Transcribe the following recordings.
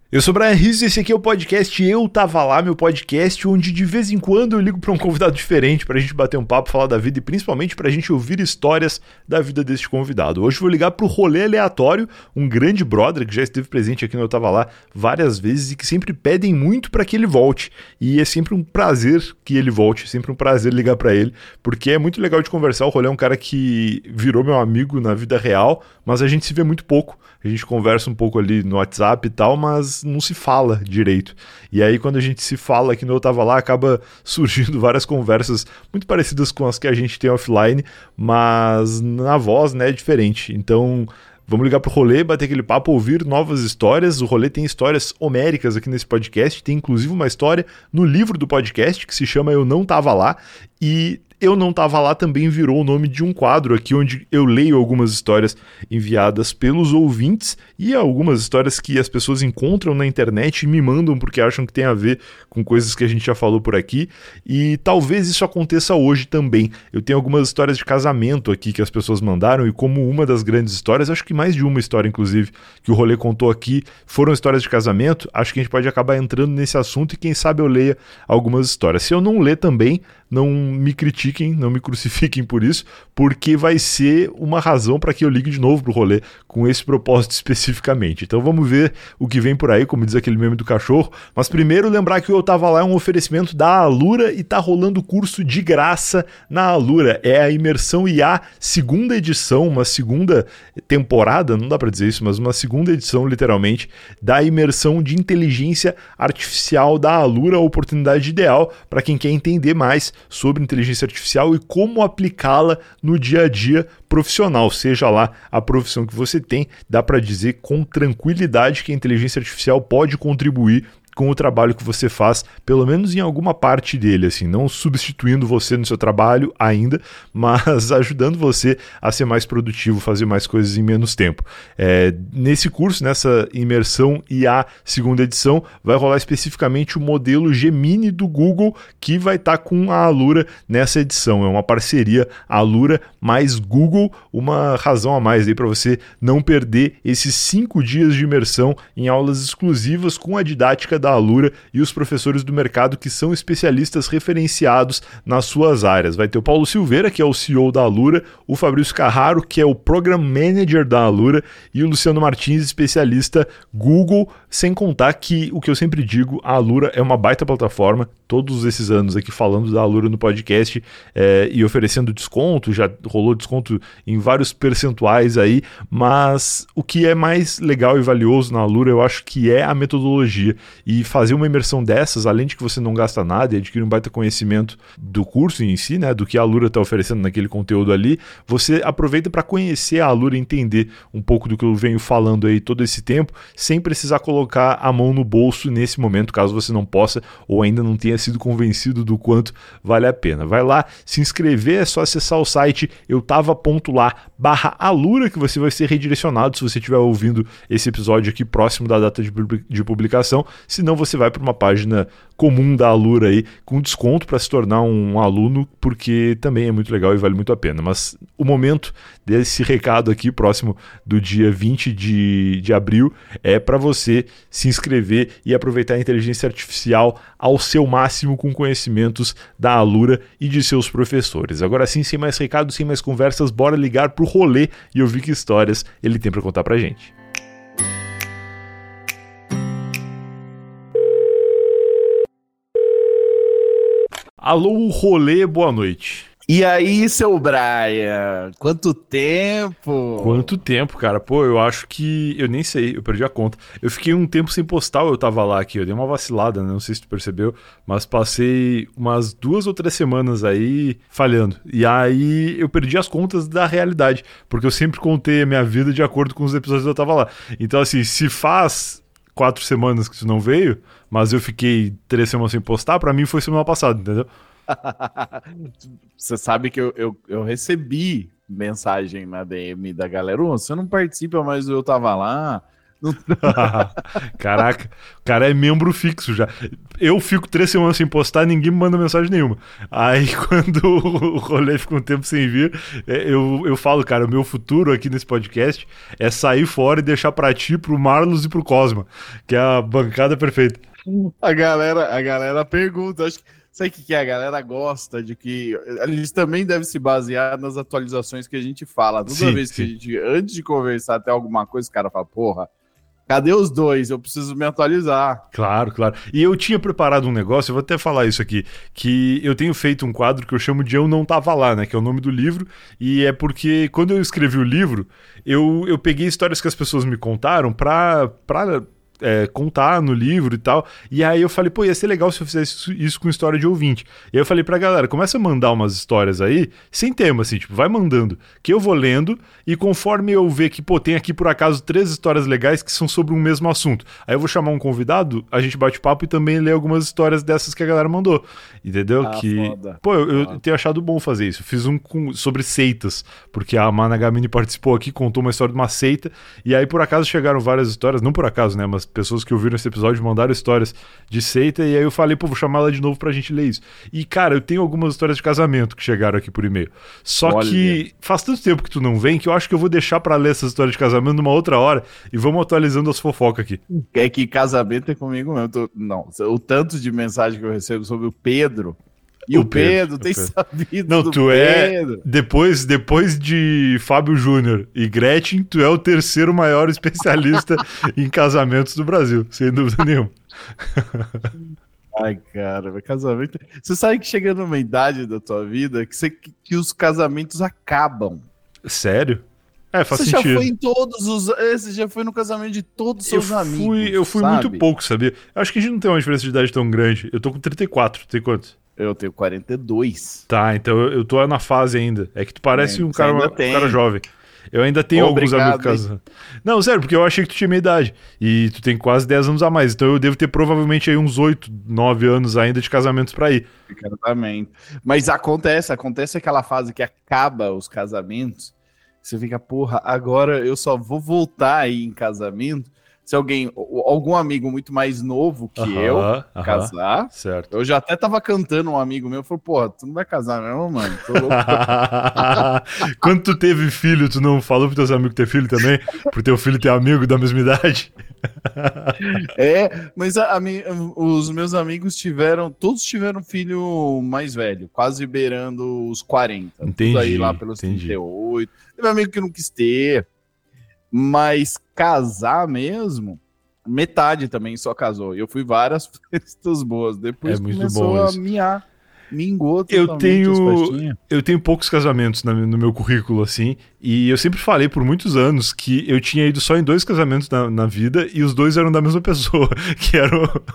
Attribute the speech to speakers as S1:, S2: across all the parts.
S1: Eu sou o Brian Rizzo e esse aqui é o podcast Eu Tava Lá, meu podcast onde de vez em quando eu ligo pra um convidado diferente pra gente bater um papo, falar da vida e principalmente pra gente ouvir histórias da vida deste convidado. Hoje eu vou ligar pro Rolê Aleatório, um grande brother que já esteve presente aqui no Eu Tava Lá várias vezes e que sempre pedem muito pra que ele volte. E é sempre um prazer que ele volte, é sempre um prazer ligar pra ele, porque é muito legal de conversar. O Rolê é um cara que virou meu amigo na vida real, mas a gente se vê muito pouco. A gente conversa um pouco ali no WhatsApp e tal, mas não se fala direito. E aí quando a gente se fala aqui no Eu Tava Lá, acaba surgindo várias conversas muito parecidas com as que a gente tem offline, mas na voz, né, é diferente. Então vamos ligar pro Rolê, bater aquele papo, ouvir novas histórias. O Rolê tem histórias homéricas aqui nesse podcast, tem inclusive uma história no livro do podcast que se chama Eu Não Tava Lá, e Eu Não Tava Lá também virou o nome de um quadro aqui onde eu leio algumas histórias enviadas pelos ouvintes e algumas histórias que as pessoas encontram na internet e me mandam porque acham que tem a ver com coisas que a gente já falou por aqui, e talvez isso aconteça hoje também. Eu tenho algumas histórias de casamento aqui que as pessoas mandaram, e como uma das grandes histórias, acho que mais de uma história inclusive que o Rolê contou aqui foram histórias de casamento, acho que a gente pode acabar entrando nesse assunto e quem sabe eu leia algumas histórias. Se eu não ler também, não me critiquem, não me crucifiquem por isso, porque vai ser uma razão para que eu ligue de novo pro Rolê com esse propósito especificamente. Então vamos ver o que vem por aí, como diz aquele meme do cachorro. Mas primeiro lembrar que o Eu Tava Lá é um oferecimento da Alura e tá rolando curso de graça na Alura. É a Imersão IA segunda edição, uma segunda temporada, não dá para dizer isso, mas uma segunda edição literalmente, da imersão de inteligência artificial da Alura, a oportunidade ideal para quem quer entender mais sobre inteligência artificial e como aplicá-la no dia a dia profissional, seja lá a profissão que você tem. Dá para dizer com tranquilidade que a inteligência artificial pode contribuir com o trabalho que você faz, pelo menos em alguma parte dele, assim, não substituindo você no seu trabalho ainda, mas ajudando você a ser mais produtivo, fazer mais coisas em menos tempo. Nesse curso, nessa imersão IA segunda edição, vai rolar especificamente o modelo Gemini do Google, que vai estar com a Alura nessa edição. É uma parceria Alura mais Google, uma razão a mais aí para você não perder esses 5 dias de imersão em aulas exclusivas com a didática da Alura e os professores do mercado que são especialistas referenciados nas suas áreas. Vai ter o Paulo Silveira, que é o CEO da Alura, o Fabrício Carraro, que é o Program Manager da Alura, e o Luciano Martins, especialista Google, sem contar que, o que eu sempre digo, a Alura é uma baita plataforma, todos esses anos aqui falando da Alura no podcast e oferecendo desconto, já rolou desconto em vários percentuais aí, mas o que é mais legal e valioso na Alura eu acho que é a metodologia. E fazer uma imersão dessas, além de que você não gasta nada e adquire um baita conhecimento do curso em si, né, do que a Alura está oferecendo naquele conteúdo ali, você aproveita para conhecer a Alura e entender um pouco do que eu venho falando aí todo esse tempo, sem precisar colocar a mão no bolso nesse momento, caso você não possa ou ainda não tenha sido convencido do quanto vale a pena. Vai lá, se inscrever, é só acessar o site eutava.lá/Alura que você vai ser redirecionado se você estiver ouvindo esse episódio aqui próximo da data de publicação. Senão você vai para uma página comum da Alura aí com desconto para se tornar um aluno, porque também é muito legal e vale muito a pena. Mas o momento desse recado aqui, próximo do dia 20 de abril, é para você se inscrever e aproveitar a inteligência artificial ao seu máximo com conhecimentos da Alura e de seus professores. Agora sim, sem mais recados, sem mais conversas, bora ligar pro Rolê e ouvir que histórias ele tem para contar pra gente. Alô, Rolê, boa noite.
S2: E aí, seu Brian? Quanto tempo?
S1: Quanto tempo, cara? Pô, eu acho que... Eu nem sei, eu perdi a conta. Eu fiquei um tempo sem postar, Eu Tava Lá aqui. Eu dei uma vacilada, né? Não sei se tu percebeu, mas passei umas 2 ou 3 semanas aí falhando. E aí eu perdi as contas da realidade, porque eu sempre contei a minha vida de acordo com os episódios do Eu Tava Lá. Então, assim, se faz 4 semanas que tu não veio, mas eu fiquei 3 semanas sem postar, pra mim foi semana passada, entendeu?
S2: Você sabe que eu recebi mensagem na DM da galera: você não participa, mas Eu Tava Lá, Não-
S1: Caraca, o cara é membro fixo já. Eu fico 3 semanas sem postar, ninguém me manda mensagem nenhuma. Aí quando o rolê fica um tempo sem vir, eu falo, cara, o meu futuro aqui nesse podcast é sair fora e deixar pra ti, pro Marlos e pro Cosma, que é a bancada perfeita.
S2: A galera pergunta, acho que sabe o que que é? A galera gosta de que eles também devem se basear nas atualizações que a gente fala. Toda
S1: Sim,
S2: vez que
S1: sim.
S2: a gente, antes de conversar até alguma coisa, o cara fala, porra, cadê os dois? Eu preciso me atualizar.
S1: Claro, claro. E eu tinha preparado um negócio, eu vou até falar isso aqui, que eu tenho feito um quadro que eu chamo de Eu Não Tava Lá, né? Que é o nome do livro, e é porque quando eu escrevi o livro, eu peguei histórias que as pessoas me contaram pra contar no livro e tal, e aí eu falei, pô, ia ser legal se eu fizesse isso com história de ouvinte. E aí eu falei pra galera, começa a mandar umas histórias aí, sem tema, assim, tipo, vai mandando, que eu vou lendo, e conforme eu ver que, pô, tem aqui por acaso 3 histórias legais que são sobre um mesmo assunto, aí eu vou chamar um convidado, a gente bate papo e também lê algumas histórias dessas que a galera mandou, entendeu?
S2: Foda.
S1: Pô, eu tenho achado bom fazer isso. Fiz um sobre seitas, porque a Mana Gamini participou aqui, contou uma história de uma seita, e aí por acaso chegaram várias histórias, não por acaso, né, mas pessoas que ouviram esse episódio mandaram histórias de seita, e aí eu falei, pô, vou chamar ela de novo pra gente ler isso. E, cara, eu tenho algumas histórias de casamento que chegaram aqui por e-mail. Só
S2: Olha.
S1: que faz tanto tempo que tu não vem, que eu acho que eu vou deixar pra ler essas histórias de casamento numa outra hora, e vamos atualizando as fofocas aqui.
S2: É que casamento é comigo mesmo. Não, o tanto de mensagem que eu recebo sobre o Pedro. E o Pedro tem sabido
S1: Não,
S2: do
S1: tu
S2: Pedro.
S1: é. Depois de Fábio Júnior e Gretchen, tu é o terceiro maior especialista em casamentos do Brasil, sem dúvida nenhuma.
S2: Ai, cara, casamento. Você sabe que chega numa idade da tua vida que os casamentos acabam.
S1: Sério? É, faz
S2: Você
S1: sentido.
S2: já foi em todos os. Você já foi no casamento de todos os seus amigos.
S1: Eu fui
S2: sabe?
S1: muito pouco, sabia? Acho que a gente não tem uma diferença de idade tão grande. Eu tô com 34, tem quanto?
S2: Eu tenho 42.
S1: Tá, então eu tô na fase ainda. É que tu parece um
S2: você ainda
S1: cara jovem. Eu ainda tenho alguns
S2: Obrigado,
S1: amigos casando. Não, sério, porque eu achei que tu tinha minha idade. E tu tem quase 10 anos a mais. Então eu devo ter provavelmente aí uns 8, 9 anos ainda de casamentos pra ir.
S2: Casamento. Mas acontece aquela fase que acaba os casamentos. Você fica, porra, agora eu só vou voltar aí em casamento se algum amigo muito mais novo que eu casar.
S1: Certo.
S2: Eu já até tava cantando um amigo meu, falou, porra, tu não vai casar não, mano? Tô louco.
S1: Quando tu teve filho, tu não falou pros teus amigos ter filho também? Pro teu filho ter amigo da mesma idade?
S2: Mas os meus amigos todos tiveram filho mais velho, quase beirando os 40.
S1: Entendi,
S2: Tudo aí lá pelos 38. Teve amigo que não quis ter. Mas casar mesmo, metade também só casou. Eu fui várias festas boas. Depois
S1: É muito
S2: começou
S1: bom
S2: a
S1: isso.
S2: mingou
S1: Eu
S2: totalmente as festinhas.
S1: tenho poucos casamentos no meu currículo, assim, e eu sempre falei por muitos anos que eu tinha ido só em 2 casamentos na vida e os 2 eram da mesma pessoa, que era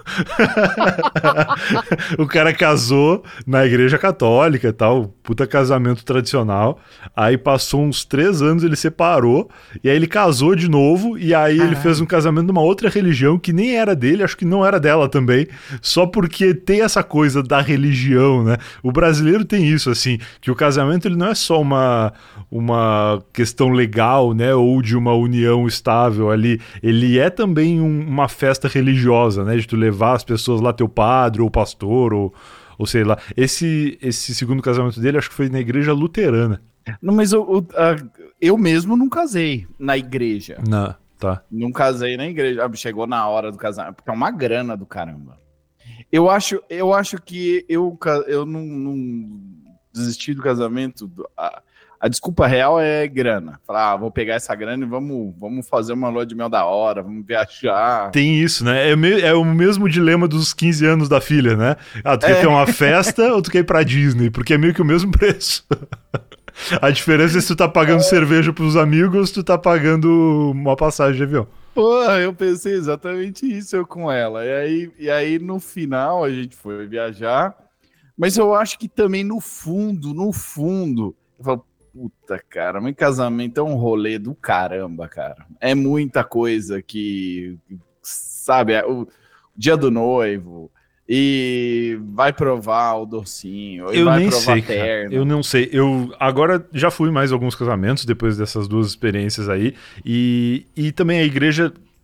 S1: o cara casou na igreja católica e tal, puta casamento tradicional, aí passou uns 3 anos, ele separou, e aí ele casou de novo, e aí ele fez um casamento numa outra religião que nem era dele, acho que não era dela também, só porque tem essa coisa da religião, né? O brasileiro tem isso, assim, que o casamento ele não é só uma questão legal, né, ou de uma união estável ali, ele é também uma festa religiosa, né, de tu levar as pessoas lá, teu padre ou pastor, ou sei lá. Esse segundo casamento dele acho que foi na igreja luterana.
S2: Não, mas eu mesmo não casei na igreja.
S1: Não, tá.
S2: Não casei na igreja. Chegou na hora do casamento, porque é uma grana do caramba. Eu acho que eu não desisti do casamento. A desculpa real é grana. Falar, vou pegar essa grana e vamos fazer uma lua de mel da hora, vamos viajar.
S1: Tem isso, né? É o mesmo dilema dos 15 anos da filha, né? Ah, tu quer ter uma festa ou tu quer ir pra Disney? Porque é meio que o mesmo preço. A diferença é se tu tá pagando cerveja pros amigos ou se tu tá pagando uma passagem de avião.
S2: Porra, eu pensei exatamente isso eu com ela. E aí no final a gente foi viajar. Mas eu acho que também no fundo, eu falo, puta, cara, meu casamento é um rolê do caramba, cara. É muita coisa que, sabe, o dia do noivo, e vai provar o docinho, e
S1: Eu
S2: vai
S1: nem
S2: provar
S1: sei,
S2: a terna.
S1: eu não sei. Eu agora já fui mais alguns casamentos depois dessas 2 experiências aí. E também a igreja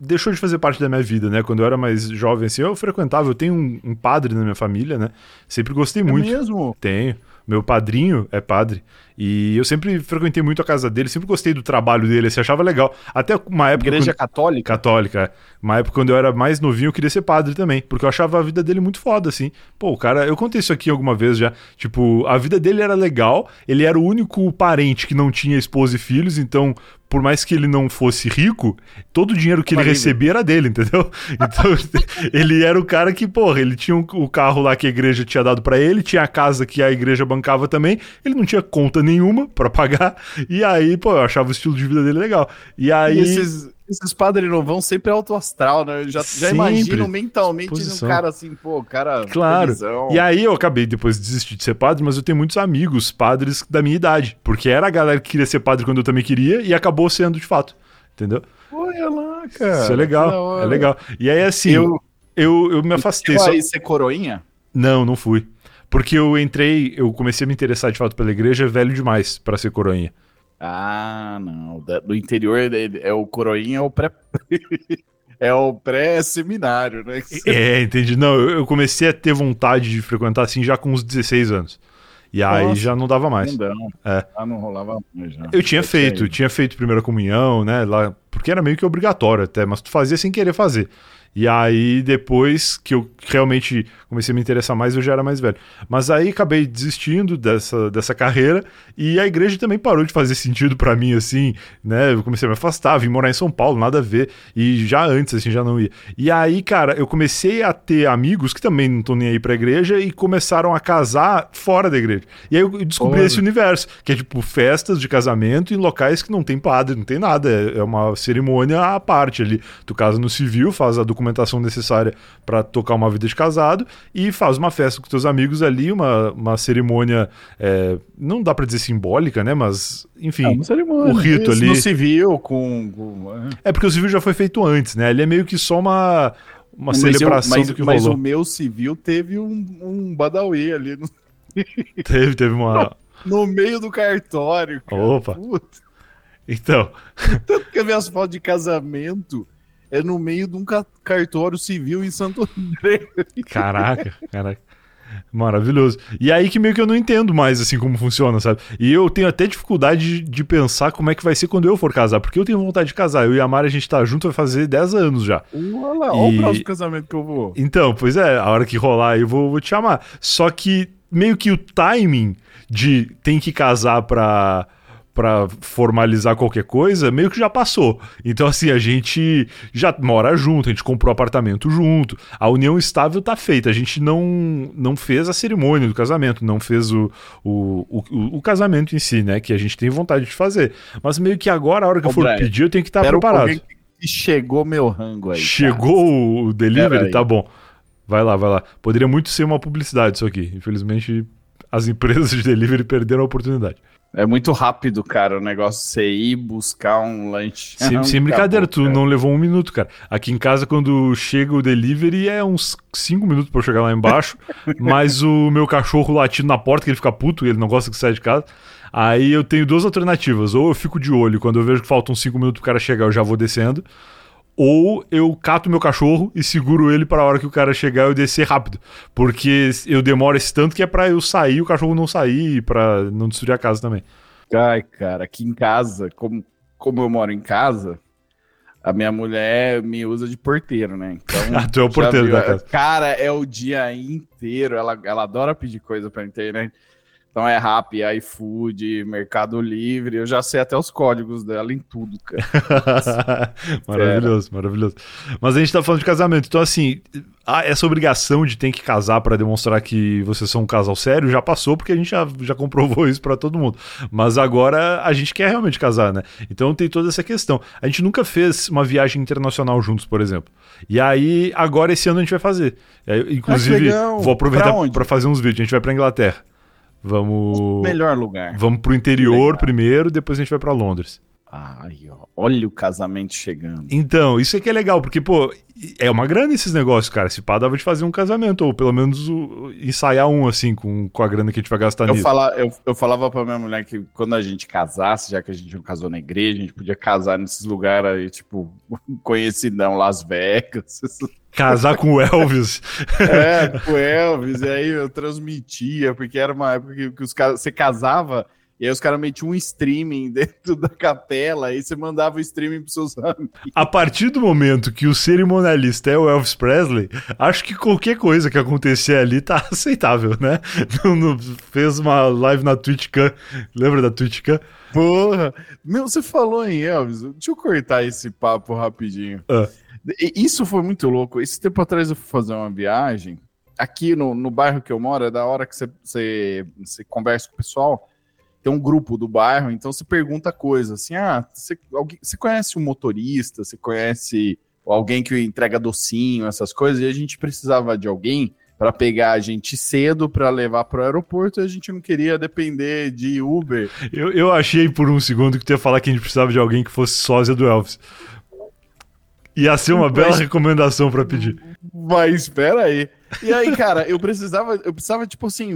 S1: deixou de fazer parte da minha vida, né? Quando eu era mais jovem, assim, eu frequentava, eu tenho um padre na minha família, né? Sempre gostei muito.
S2: É mesmo?
S1: Tenho. Meu padrinho é padre. E eu sempre frequentei muito a casa dele, sempre gostei do trabalho dele, assim, achava legal. Até uma época...
S2: Igreja católica?
S1: Católica, é. Uma época quando eu era mais novinho, eu queria ser padre também, porque eu achava a vida dele muito foda, assim. Pô, o cara, eu contei isso aqui alguma vez já, tipo, a vida dele era legal, ele era o único parente que não tinha esposa e filhos, então, por mais que ele não fosse rico, todo o dinheiro que ele recebia era dele, entendeu? Então, ele era o cara que, porra, ele tinha o carro lá que a igreja tinha dado pra ele, tinha a casa que a igreja bancava também, ele não tinha conta nenhuma pra pagar, e aí, pô, eu achava o estilo de vida dele legal. E aí...
S2: Esses padres não vão sempre alto astral, né? Eu já imagino mentalmente um cara assim, pô, cara...
S1: Claro.
S2: Televisão.
S1: E aí eu acabei depois de desistir de ser padre, mas eu tenho muitos amigos padres da minha idade, porque era a galera que queria ser padre quando eu também queria, e acabou sendo de fato, entendeu?
S2: Olha lá, cara.
S1: Isso é legal, é legal. E aí assim, eu me afastei.
S2: Você vai ser coroinha?
S1: Não fui. Porque eu comecei a me interessar de fato pela igreja velho demais pra ser coroinha.
S2: Ah, não. Do interior é o coroinha, é o pré... é o pré-seminário, né?
S1: Entendi. Não, eu comecei a ter vontade de frequentar assim já com uns 16 anos. E aí já não dava mais.
S2: Não rolava mais já.
S1: Eu tinha feito primeira comunhão, né? Lá, porque era meio que obrigatório até, mas tu fazia sem querer fazer. E aí, depois que eu realmente comecei a me interessar mais, eu já era mais velho. Mas aí acabei desistindo dessa carreira e a igreja também parou de fazer sentido pra mim, assim, né? Eu comecei a me afastar, vim morar em São Paulo, nada a ver. E já antes, assim, já não ia. E aí, cara, eu comecei a ter amigos que também não estão nem aí pra igreja e começaram a casar fora da igreja. E aí eu descobri esse universo, que é tipo festas de casamento em locais que não tem padre, não tem nada. É uma cerimônia à parte ali. Tu casa no civil, faz a documentação necessária pra tocar uma vida de casado e faz uma festa com teus amigos ali, uma cerimônia, não dá pra dizer simbólica, né, mas enfim,
S2: uma cerimônia,
S1: o rito ali
S2: no civil
S1: é porque o civil já foi feito antes, né, ele é meio que só uma celebração do que rolou.
S2: Mas o meu civil teve um badawi ali
S1: teve uma
S2: no meio do cartório, cara.
S1: Opa.
S2: Puta.
S1: Então
S2: tanto que as minhas fotos de casamento é no meio de um cartório civil em Santo André.
S1: Caraca. Maravilhoso. E aí que meio que eu não entendo mais, assim, como funciona, sabe? E eu tenho até dificuldade de pensar como é que vai ser quando eu for casar, porque eu tenho vontade de casar. Eu e a Mari, a gente tá junto, vai fazer 10 anos já.
S2: Olha o próximo casamento que eu vou.
S1: Então, pois é, a hora que rolar eu vou te chamar. Só que meio que o timing de tem que casar pra formalizar qualquer coisa, meio que já passou. Então, assim, a gente já mora junto, a gente comprou apartamento junto, a união estável tá feita, a gente não fez a cerimônia do casamento, não fez o casamento em si, né, que a gente tem vontade de fazer. Mas meio que agora, a hora que eu for pedir, eu tenho que estar preparado.
S2: Chegou meu rango aí.
S1: Chegou cara. O delivery? Tá bom. Vai lá. Poderia muito ser uma publicidade isso aqui. Infelizmente, as empresas de delivery perderam a oportunidade.
S2: É muito rápido, cara, o negócio você ir buscar um lanche.
S1: Sem brincadeira, tu não levou 1 minuto, cara. Aqui em casa, quando chega o delivery, é uns 5 minutos pra eu chegar lá embaixo, mas o meu cachorro latindo na porta, que ele fica puto, ele não gosta que saia de casa. Aí eu tenho 2 alternativas, ou eu fico de olho, quando eu vejo que faltam 5 minutos pro cara chegar, eu já vou descendo, ou eu cato meu cachorro e seguro ele para a hora que o cara chegar eu descer rápido. Porque eu demoro esse tanto que é pra eu sair e o cachorro não sair e pra não destruir a casa também.
S2: Ai, cara, aqui em casa, como eu moro em casa, a minha mulher me usa de porteiro, né? Então,
S1: tu é o porteiro da casa.
S2: Cara, é o dia inteiro. Ela adora pedir coisa pra internet. Então é Rappi, iFood, Mercado Livre, eu já sei até os códigos dela em tudo, cara.
S1: Maravilhoso. Mas a gente tá falando de casamento, então assim, essa obrigação de ter que casar pra demonstrar que vocês são um casal sério já passou, porque a gente já comprovou isso pra todo mundo. Mas agora a gente quer realmente casar, né? Então tem toda essa questão. A gente nunca fez uma viagem internacional juntos, por exemplo. E aí, agora esse ano a gente vai fazer. Inclusive, vou aproveitar pra fazer uns vídeos. A gente vai pra Inglaterra. Vamos.
S2: Melhor lugar.
S1: Vamos pro interior primeiro, depois a gente vai pra Londres.
S2: Ai, ó, olha o casamento chegando.
S1: Então, isso é que é legal, porque, pô, é uma grana esses negócios, cara. Se pá, dava de fazer um casamento, ou pelo menos ensaiar um, assim, com a grana que a gente vai gastar nisso.
S2: Eu falava pra minha mulher que quando a gente casasse, já que a gente não casou na igreja, a gente podia casar nesses lugares aí, tipo, conhecidão, Las Vegas.
S1: Casar com o Elvis.
S2: Com o Elvis, e aí eu transmitia, porque era uma época que os caras, você casava, e aí os caras metiam um streaming dentro da capela, aí você mandava o streaming pros seus amigos.
S1: A partir do momento que o cerimonialista é o Elvis Presley, acho que qualquer coisa que acontecer ali tá aceitável, né? Fez uma live na TwitchCam, lembra da TwitchCam?
S2: Porra! Meu, você falou em Elvis, deixa eu cortar esse papo rapidinho. Isso foi muito louco. Esse tempo atrás eu fui fazer uma viagem. Aqui no bairro que eu moro, é da hora que você conversa com o pessoal. Tem um grupo do bairro, então você pergunta coisas assim: você conhece um motorista? Você conhece alguém que entrega docinho, essas coisas? E a gente precisava de alguém para pegar a gente cedo para levar para o aeroporto, e a gente não queria depender de Uber.
S1: Eu achei por um segundo que tu ia falar que a gente precisava de alguém que fosse sósia do Elvis. Ia ser uma bela recomendação pra pedir.
S2: Mas espera aí. E aí, cara, eu precisava tipo assim,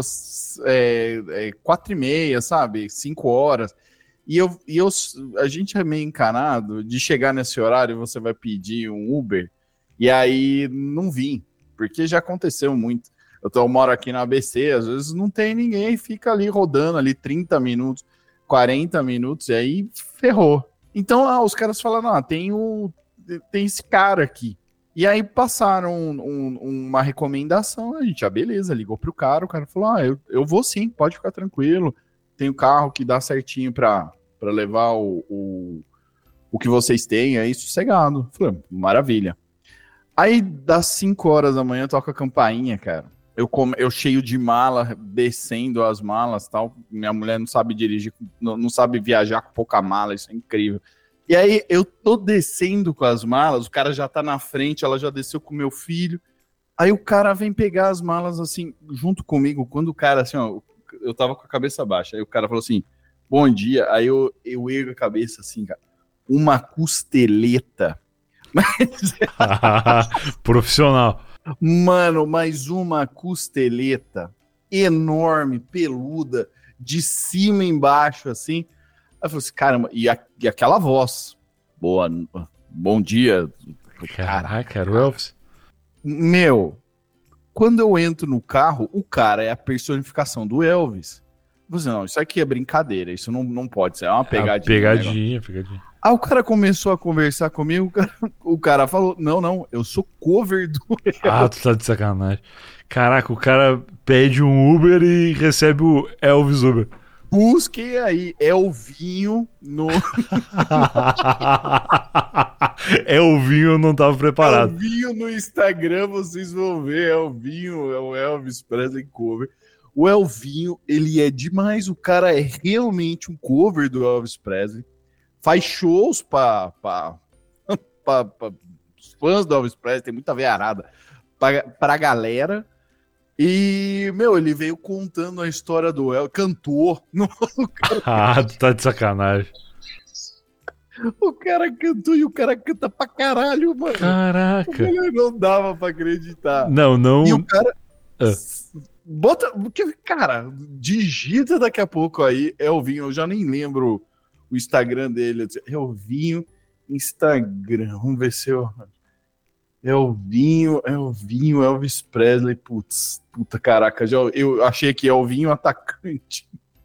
S2: 4h30, sabe? 5 horas. E a gente é meio encanado de chegar nesse horário e você vai pedir um Uber, e aí não vim, porque já aconteceu muito. Eu moro aqui na ABC, às vezes não tem ninguém, fica ali rodando ali 30 minutos, 40 minutos, e aí ferrou. Então, os caras falaram, tem esse cara aqui. E aí passaram uma recomendação, a gente, beleza, ligou pro cara, o cara falou, eu vou sim, pode ficar tranquilo, tem um carro que dá certinho pra levar o que vocês têm aí, sossegado. Falei, maravilha. Aí, das 5 horas da manhã, toca a campainha, cara. Eu cheio de mala, descendo as malas e tal, minha mulher não sabe dirigir, não sabe viajar com pouca mala, isso é incrível. E aí eu tô descendo com as malas, o cara já tá na frente, ela já desceu com o meu filho. Aí o cara vem pegar as malas assim, junto comigo, quando o cara assim, eu tava com a cabeça baixa. Aí o cara falou assim, bom dia. Aí eu ergo a cabeça assim, cara, uma costeleta.
S1: Profissional.
S2: Mano, mais uma costeleta enorme, peluda, de cima embaixo assim. Aí eu falei assim, caramba, e aquela voz, bom dia.
S1: Caraca, era o Elvis.
S2: Meu, quando eu entro no carro, o cara é a personificação do Elvis. Eu falei assim, não, isso aqui é brincadeira, isso não pode ser, é uma pegadinha.
S1: Pegadinha.
S2: Aí o cara começou a conversar comigo, o cara falou, não, eu sou cover do Elvis.
S1: Tu tá de sacanagem. Caraca, o cara pede um Uber e recebe o Elvis Uber.
S2: Busquem aí, Elvinho no...
S1: Elvinho, eu não tava preparado.
S2: Elvinho no Instagram, vocês vão ver, Elvinho é o Elvis Presley cover. O Elvinho, ele é demais, o cara é realmente um cover do Elvis Presley. Faz shows para os fãs do Elvis Presley, tem muita veiarada pra galera. E, ele veio contando a história do Elvis, cantor.
S1: Tu tá de sacanagem.
S2: O cara cantou e o cara canta pra caralho, mano.
S1: Caraca.
S2: Não dava pra acreditar.
S1: Não.
S2: E o cara... Bota... Cara, digita daqui a pouco aí, Elvinho, eu já nem lembro o Instagram dele. Elvinho, Instagram, vamos ver se eu... Elvinho, Elvis Presley, puta caraca, eu achei que Elvinho atacante.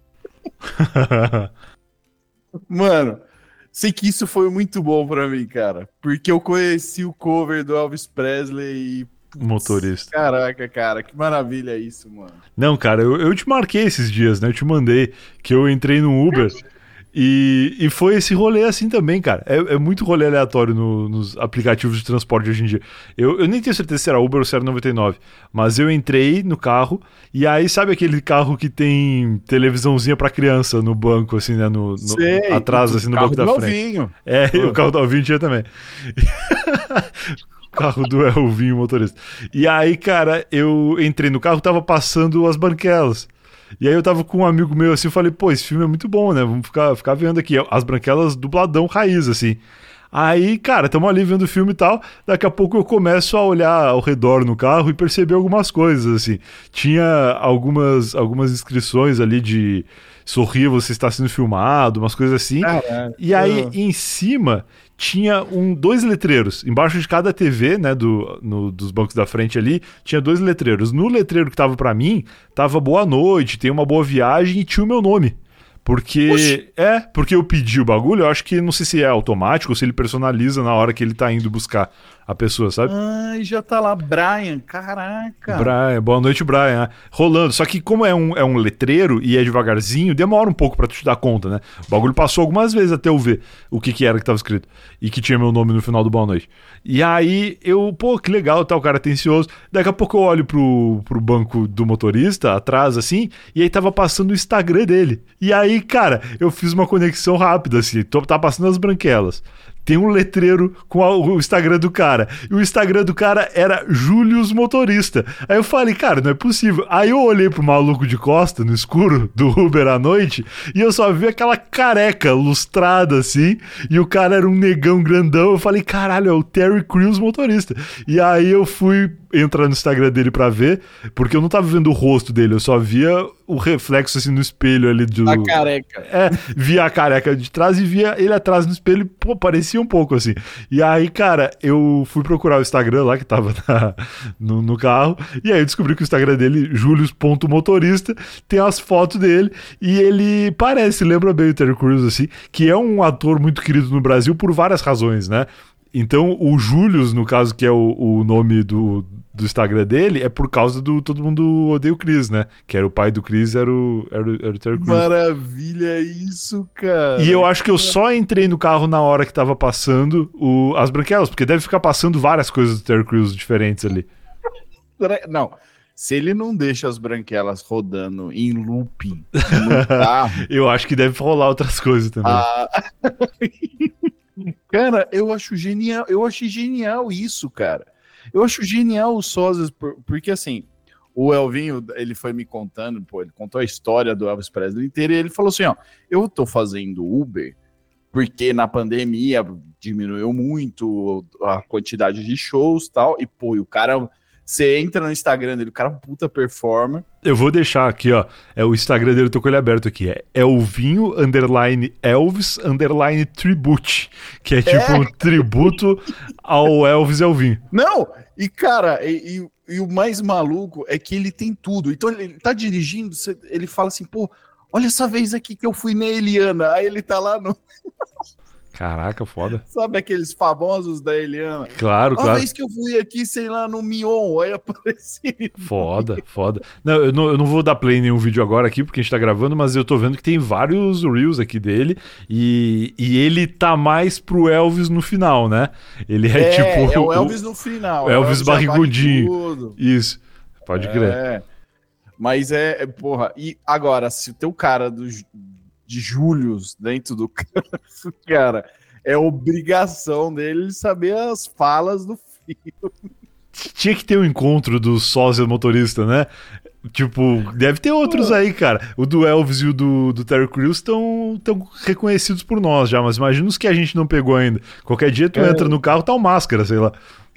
S2: Mano, sei que isso foi muito bom pra mim, cara, porque eu conheci o cover do Elvis Presley e...
S1: Motorista.
S2: Caraca, cara, que maravilha isso, mano.
S1: Não, cara, eu te marquei esses dias, né? Eu te mandei que eu entrei no Uber e foi esse rolê assim também, cara. É muito rolê aleatório nos aplicativos de transporte hoje em dia. Eu nem tenho certeza se era Uber ou se era 99, mas eu entrei no carro e aí, sabe aquele carro que tem televisãozinha pra criança no banco, assim, né?
S2: Sei,
S1: atrás, assim, no banco da frente.
S2: Alvinho.
S1: O carro do Alvinho tinha também. Carro do Elvinho, motorista. E aí, cara, eu entrei no carro, tava passando as banquelas. E aí eu tava com um amigo meu assim, eu falei, pô, esse filme é muito bom, né? Vamos ficar vendo aqui. As Branquelas dubladão raiz, assim. Aí, cara, tamo ali vendo o filme e tal. Daqui a pouco eu começo a olhar ao redor no carro e perceber algumas coisas, assim. Tinha algumas inscrições ali de sorria, você está sendo filmado, umas coisas assim. E aí, em cima, tinha dois letreiros. Embaixo de cada TV, né, dos bancos da frente ali, tinha dois letreiros. No letreiro que tava pra mim, tava boa noite, tem uma boa viagem e tinha o meu nome. Porque eu pedi o bagulho, eu acho que não sei se é automático ou se ele personaliza na hora que ele tá indo buscar a pessoa, sabe?
S2: Ai, já tá lá, Brian, caraca.
S1: Brian, boa noite, Brian. Rolando. Só que como é um letreiro e é devagarzinho, demora um pouco pra tu te dar conta, né? O bagulho passou algumas vezes até eu ver o que era que tava escrito. E que tinha meu nome no final do boa noite. E aí pô, que legal, tá, o cara atencioso. Daqui a pouco eu olho pro banco do motorista, atrás, assim, e aí tava passando o Instagram dele. E aí, cara, eu fiz uma conexão rápida, assim, tá passando as branquelas. Tem um letreiro com o Instagram do cara. E o Instagram do cara era Julius Motorista. Aí eu falei, cara, não é possível. Aí eu olhei pro maluco de costa, no escuro, do Uber à noite, e eu só vi aquela careca lustrada, assim, e o cara era um negão grandão. Eu falei, caralho, é o Terry Crews Motorista. E aí eu fui entrar no Instagram dele pra ver, porque eu não tava vendo o rosto dele, eu só via o reflexo, assim, no espelho ali
S2: a careca.
S1: Via a careca de trás e via ele atrás no espelho e, pô, parecia um pouco, assim. E aí, cara, eu fui procurar o Instagram lá, que tava no carro, e aí eu descobri que o Instagram dele, julius.motorista, tem as fotos dele, e ele lembra bem o Terry Crews, assim, que é um ator muito querido no Brasil por várias razões, né? Então, o Julius, no caso, que é o nome do Instagram dele, é por causa do Todo Mundo Odeia o Chris, né? Que era o pai do Chris, era o Terry Crews.
S2: Maravilha isso, cara.
S1: E eu acho que eu só entrei no carro na hora que tava passando as branquelas, porque deve ficar passando várias coisas do Terry Crews diferentes ali.
S2: Não, se ele não deixa as branquelas rodando em looping no carro...
S1: Eu acho que deve rolar outras coisas também.
S2: Cara, eu achei genial isso, cara. Eu acho genial os sósias, porque assim, o Elvinho, ele foi me contando, pô, ele contou a história do Elvis Presley inteira e ele falou assim, ó, eu tô fazendo Uber porque na pandemia diminuiu muito a quantidade de shows e tal, e pô, o cara... Você entra no Instagram dele, o cara é um puta performer.
S1: Eu vou deixar aqui, ó. O Instagram dele, eu tô com ele aberto aqui. É Elvinho _Elvis_Tribute. Que é tipo um tributo ao Elvis Elvinho.
S2: Não! E, cara, e o mais maluco é que ele tem tudo. Então ele tá dirigindo, ele fala assim, pô, olha essa vez aqui que eu fui na Eliana. Aí ele tá lá no...
S1: Caraca, foda.
S2: Sabe aqueles famosos da Eliana?
S1: Claro.
S2: A vez que eu fui aqui, sei lá, no Mion, aí apareci.
S1: Foda. Não, eu não vou dar play em nenhum vídeo agora aqui, porque a gente tá gravando, mas eu tô vendo que tem vários Reels aqui dele, e ele tá mais pro Elvis no final, né? Ele tipo...
S2: É o Elvis no final.
S1: O Elvis barrigudinho. Isso, pode crer.
S2: Mas porra, e agora, se tem o cara de Július dentro do cara, é obrigação dele saber as falas do filme.
S1: Tinha que ter um encontro do sósia motorista, né? Tipo, deve ter outros aí, cara. O do Elvis e o do Terry Crews estão reconhecidos por nós já, mas imagina os que a gente não pegou ainda. Qualquer dia tu entra no carro, tá o Máscara, sei lá.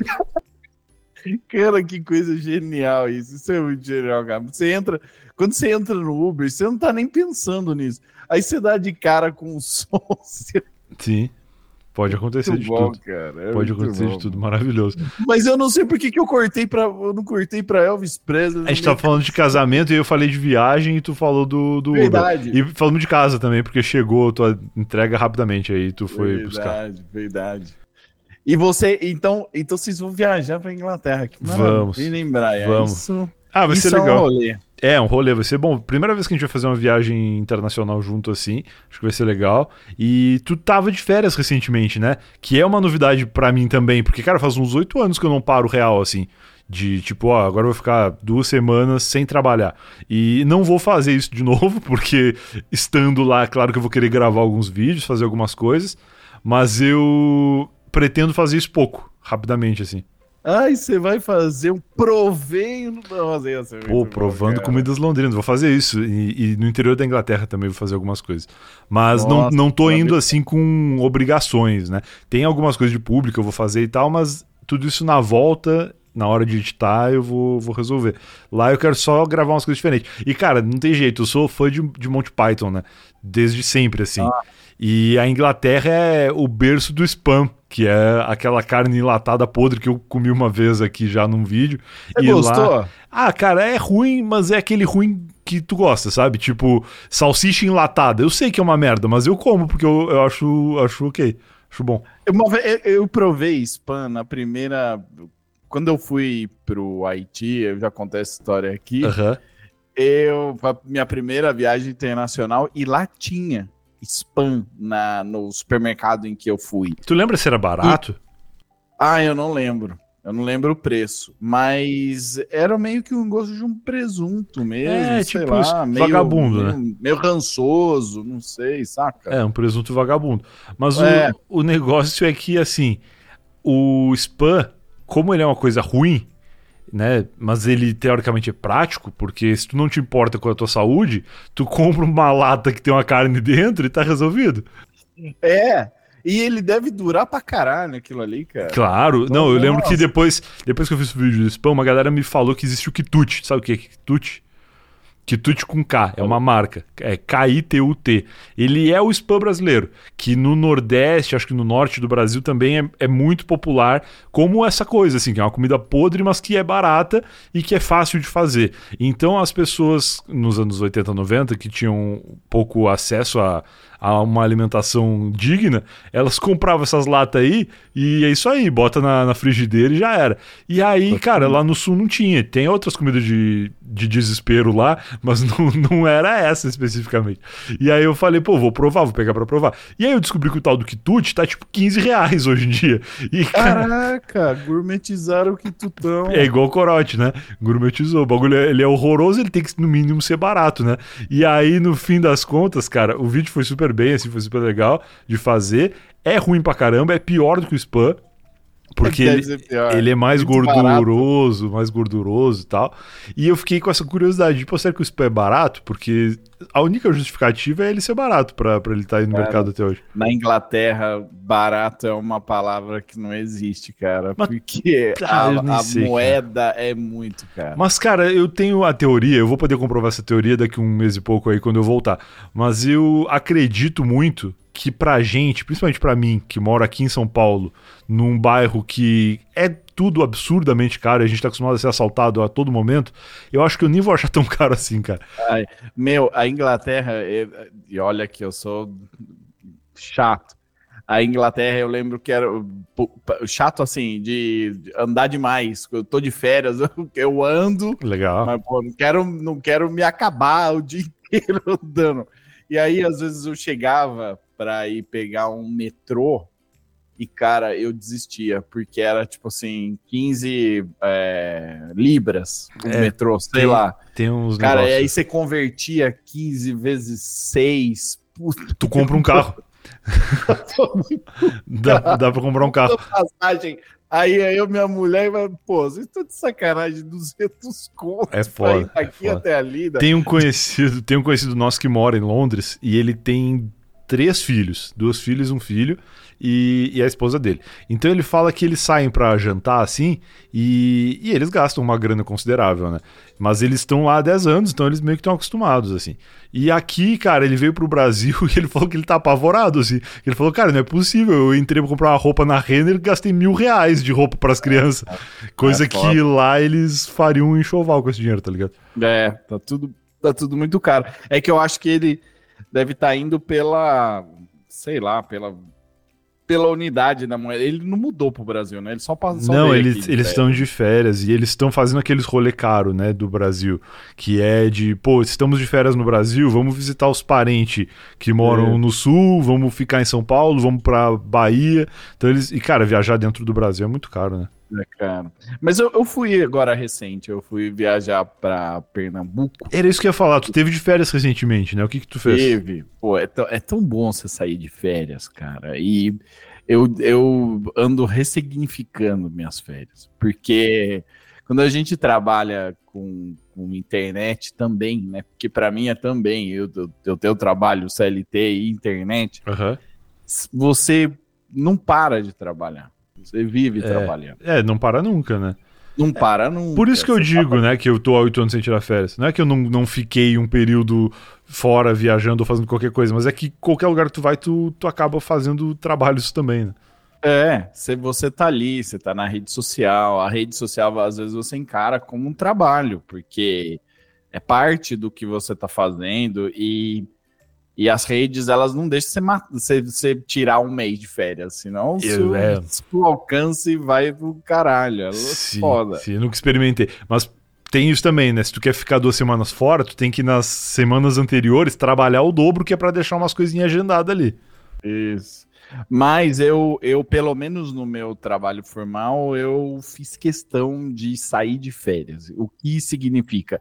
S2: Cara, que coisa genial isso. Isso é muito genial, cara. Quando você entra no Uber, você não tá nem pensando nisso. Aí você dá de cara com o som.
S1: Sim. Pode acontecer de tudo.
S2: Cara,
S1: pode acontecer de tudo, maravilhoso.
S2: Mas eu não sei por que eu não cortei pra Elvis Presley.
S1: A gente tava falando de casamento e eu falei de viagem e tu falou do
S2: Verdade.
S1: Uber. E falamos de casa também, porque chegou a tua entrega rapidamente aí, tu foi buscar.
S2: Verdade. E você, então vocês vão viajar pra Inglaterra. Que
S1: vamos.
S2: Lembrar,
S1: vamos. Vai ser legal.
S2: Um rolê.
S1: Um rolê, vai ser bom. Primeira vez que a gente vai fazer uma viagem internacional junto assim, acho que vai ser legal. E tu tava de férias recentemente, né? Que é uma novidade pra mim também, porque, cara, faz uns 8 anos que eu não paro real, assim. De tipo, agora eu vou ficar 2 semanas sem trabalhar. E não vou fazer isso de novo, porque estando lá, claro que eu vou querer gravar alguns vídeos, fazer algumas coisas, mas eu pretendo fazer isso pouco, rapidamente, assim.
S2: Ai, você vai fazer um proveio no... Nossa, ia ser
S1: Pô,
S2: muito
S1: provando
S2: bom, cara.
S1: comidas londrinas. Vou fazer isso. E no interior da Inglaterra também vou fazer algumas coisas. Mas
S2: Nossa,
S1: não tô indo
S2: maravilha.
S1: assim com obrigações, né? Tem algumas coisas de público que eu vou fazer e tal, mas tudo isso na volta, na hora de editar, eu vou resolver. Lá eu quero só gravar umas coisas diferentes. E, cara, não tem jeito, eu sou fã de Monty Python, né? Desde sempre, assim. E a Inglaterra é o berço do spam, que é aquela carne enlatada podre que eu comi uma vez aqui já num vídeo.
S2: Você
S1: E
S2: gostou?
S1: lá... Ah, cara, é ruim, mas é aquele ruim que tu gosta, sabe? Tipo, salsicha enlatada. Eu sei que é uma merda, mas eu como porque eu acho ok. Acho bom.
S2: Eu provei spam na primeira... Quando eu fui pro Haiti, eu já contei essa história aqui,
S1: Aham.
S2: minha primeira viagem internacional, e lá tinha spam no supermercado em que eu fui.
S1: Tu lembra se era barato?
S2: Eu não lembro. Eu não lembro o preço, mas era meio que um gosto de um presunto mesmo, sei
S1: tipo
S2: lá,
S1: vagabundo, né?
S2: meio rançoso, não sei, saca?
S1: É, um presunto vagabundo. Mas
S2: É.
S1: o negócio é que, assim, o spam, como ele é uma coisa ruim, né? Mas ele teoricamente é prático, porque se tu não te importa com a tua saúde, tu compra uma lata que tem uma carne dentro e tá resolvido.
S2: E ele deve durar pra caralho aquilo ali, cara.
S1: Claro, não, eu lembro que
S2: Nossa.
S1: depois que eu fiz o vídeo do spam, uma galera me falou que existe o quitute. Sabe o que é quitute? Quitute com K, é uma marca. É K-I-T-U-T. Ele é o spam brasileiro, que no Nordeste, acho que no Norte do Brasil também é muito popular, como essa coisa, assim, que é uma comida podre, mas que é barata e que é fácil de fazer. Então as pessoas nos anos 80, 90, que tinham pouco acesso a uma alimentação digna, elas compravam essas latas aí e é isso aí, bota na frigideira e já era. E aí, cara, lá no sul não tinha. Tem outras comidas de desespero lá, mas não era essa especificamente. E aí eu falei, pô, vou provar, vou pegar pra provar. E aí eu descobri que o tal do quitute tá tipo R$15 hoje em dia. E,
S2: Caraca, gourmetizaram o quitutão.
S1: é igual o corote, né? Gourmetizou. O bagulho ele é horroroso, ele tem que, no mínimo, ser barato, né? E aí, no fim das contas, cara, o vídeo foi super bem, assim, foi super legal de fazer. É ruim pra caramba, é pior do que o spam. Porque
S2: Deve ser pior.
S1: ele é mais
S2: Muito
S1: gorduroso e tal. E eu fiquei com essa curiosidade, tipo, será que o spam é barato? Porque a única justificativa é ele ser barato pra ele estar aí no mercado até hoje.
S2: Na Inglaterra, barato é uma palavra que não existe, cara.
S1: Mas,
S2: porque
S1: eu nem
S2: a
S1: sei,
S2: moeda é muito cara.
S1: Mas, cara, eu tenho a teoria, eu vou poder comprovar essa teoria daqui um mês e pouco aí quando eu voltar. Mas eu acredito muito que pra gente, principalmente pra mim, que moro aqui em São Paulo, num bairro que é tudo absurdamente caro, e a gente tá acostumado a ser assaltado a todo momento, eu acho que eu nem vou achar tão caro assim, cara.
S2: A Inglaterra, e olha que eu sou chato. A Inglaterra, eu lembro que era chato assim, de andar demais. Eu tô de férias, eu ando,
S1: Legal.
S2: mas pô, não quero me acabar o dia inteiro andando. E aí, às vezes, eu chegava para ir pegar um metrô e, cara, eu desistia, porque era, tipo assim, 15 libras o metrô, sei lá.
S1: Tem uns
S2: cara,
S1: negócios.
S2: e aí você convertia 15 vezes 6. Puta,
S1: tu compra um carro. dá pra comprar um carro.
S2: Passagem. Aí minha mulher vai, pô, vocês estão de sacanagem, 200 contos
S1: É foda,
S2: pra ir daqui até ali.
S1: Tem um conhecido nosso que mora em Londres e ele tem 3 filhos, 2 filhas, 1 filho e a esposa dele. Então ele fala que eles saem pra jantar assim e eles gastam uma grana considerável, né? Mas eles estão lá há 10 anos, então eles meio que estão acostumados, assim. E aqui, cara, ele veio pro Brasil e ele falou que ele tá apavorado, assim. Ele falou, cara, não é possível, eu entrei pra comprar uma roupa na Renner e gastei R$1.000 de roupa pras crianças. Coisa que lá eles fariam um enxoval com esse dinheiro, tá ligado?
S2: Tá tudo muito caro. É que eu acho que ele deve estar indo pela, sei lá, pela unidade da moeda. Ele não mudou pro Brasil, né? Ele só passou.
S1: Não, eles estão de férias e eles estão fazendo aqueles rolê caro, né, do Brasil, que é de, pô, estamos de férias no Brasil, vamos visitar os parentes que moram no sul, vamos ficar em São Paulo, vamos pra Bahia. Então e cara, viajar dentro do Brasil é muito caro, né?
S2: Cara. Mas eu fui agora recente, eu fui viajar pra Pernambuco.
S1: Era isso que eu ia falar, tu teve de férias recentemente, né? O que tu fez?
S2: Teve. Pô, é tão bom você sair de férias, cara. E eu ando ressignificando minhas férias, porque quando a gente trabalha com internet também, né? Porque para mim é também, eu tenho trabalho CLT e internet, você não para de trabalhar, você vive trabalhando.
S1: Não para nunca, né?
S2: Não para nunca.
S1: Por isso que eu digo, né, que eu tô há 8 anos sem tirar férias. Não é que eu não fiquei um período fora viajando ou fazendo qualquer coisa, mas é que qualquer lugar que tu vai, tu acaba fazendo trabalhos também, né?
S2: Você tá ali, você tá na rede social, a rede social às vezes você encara como um trabalho, porque é parte do que você tá fazendo e as redes, elas não deixam você tirar um mês de férias, senão o alcance vai pro caralho, é foda.
S1: Sim, eu nunca experimentei, mas tem isso também, né? Se tu quer ficar 2 semanas fora, tu tem que nas semanas anteriores trabalhar o dobro, que é pra deixar umas coisinhas agendadas ali.
S2: Isso. Mas eu, pelo menos no meu trabalho formal, eu fiz questão de sair de férias. O que significa?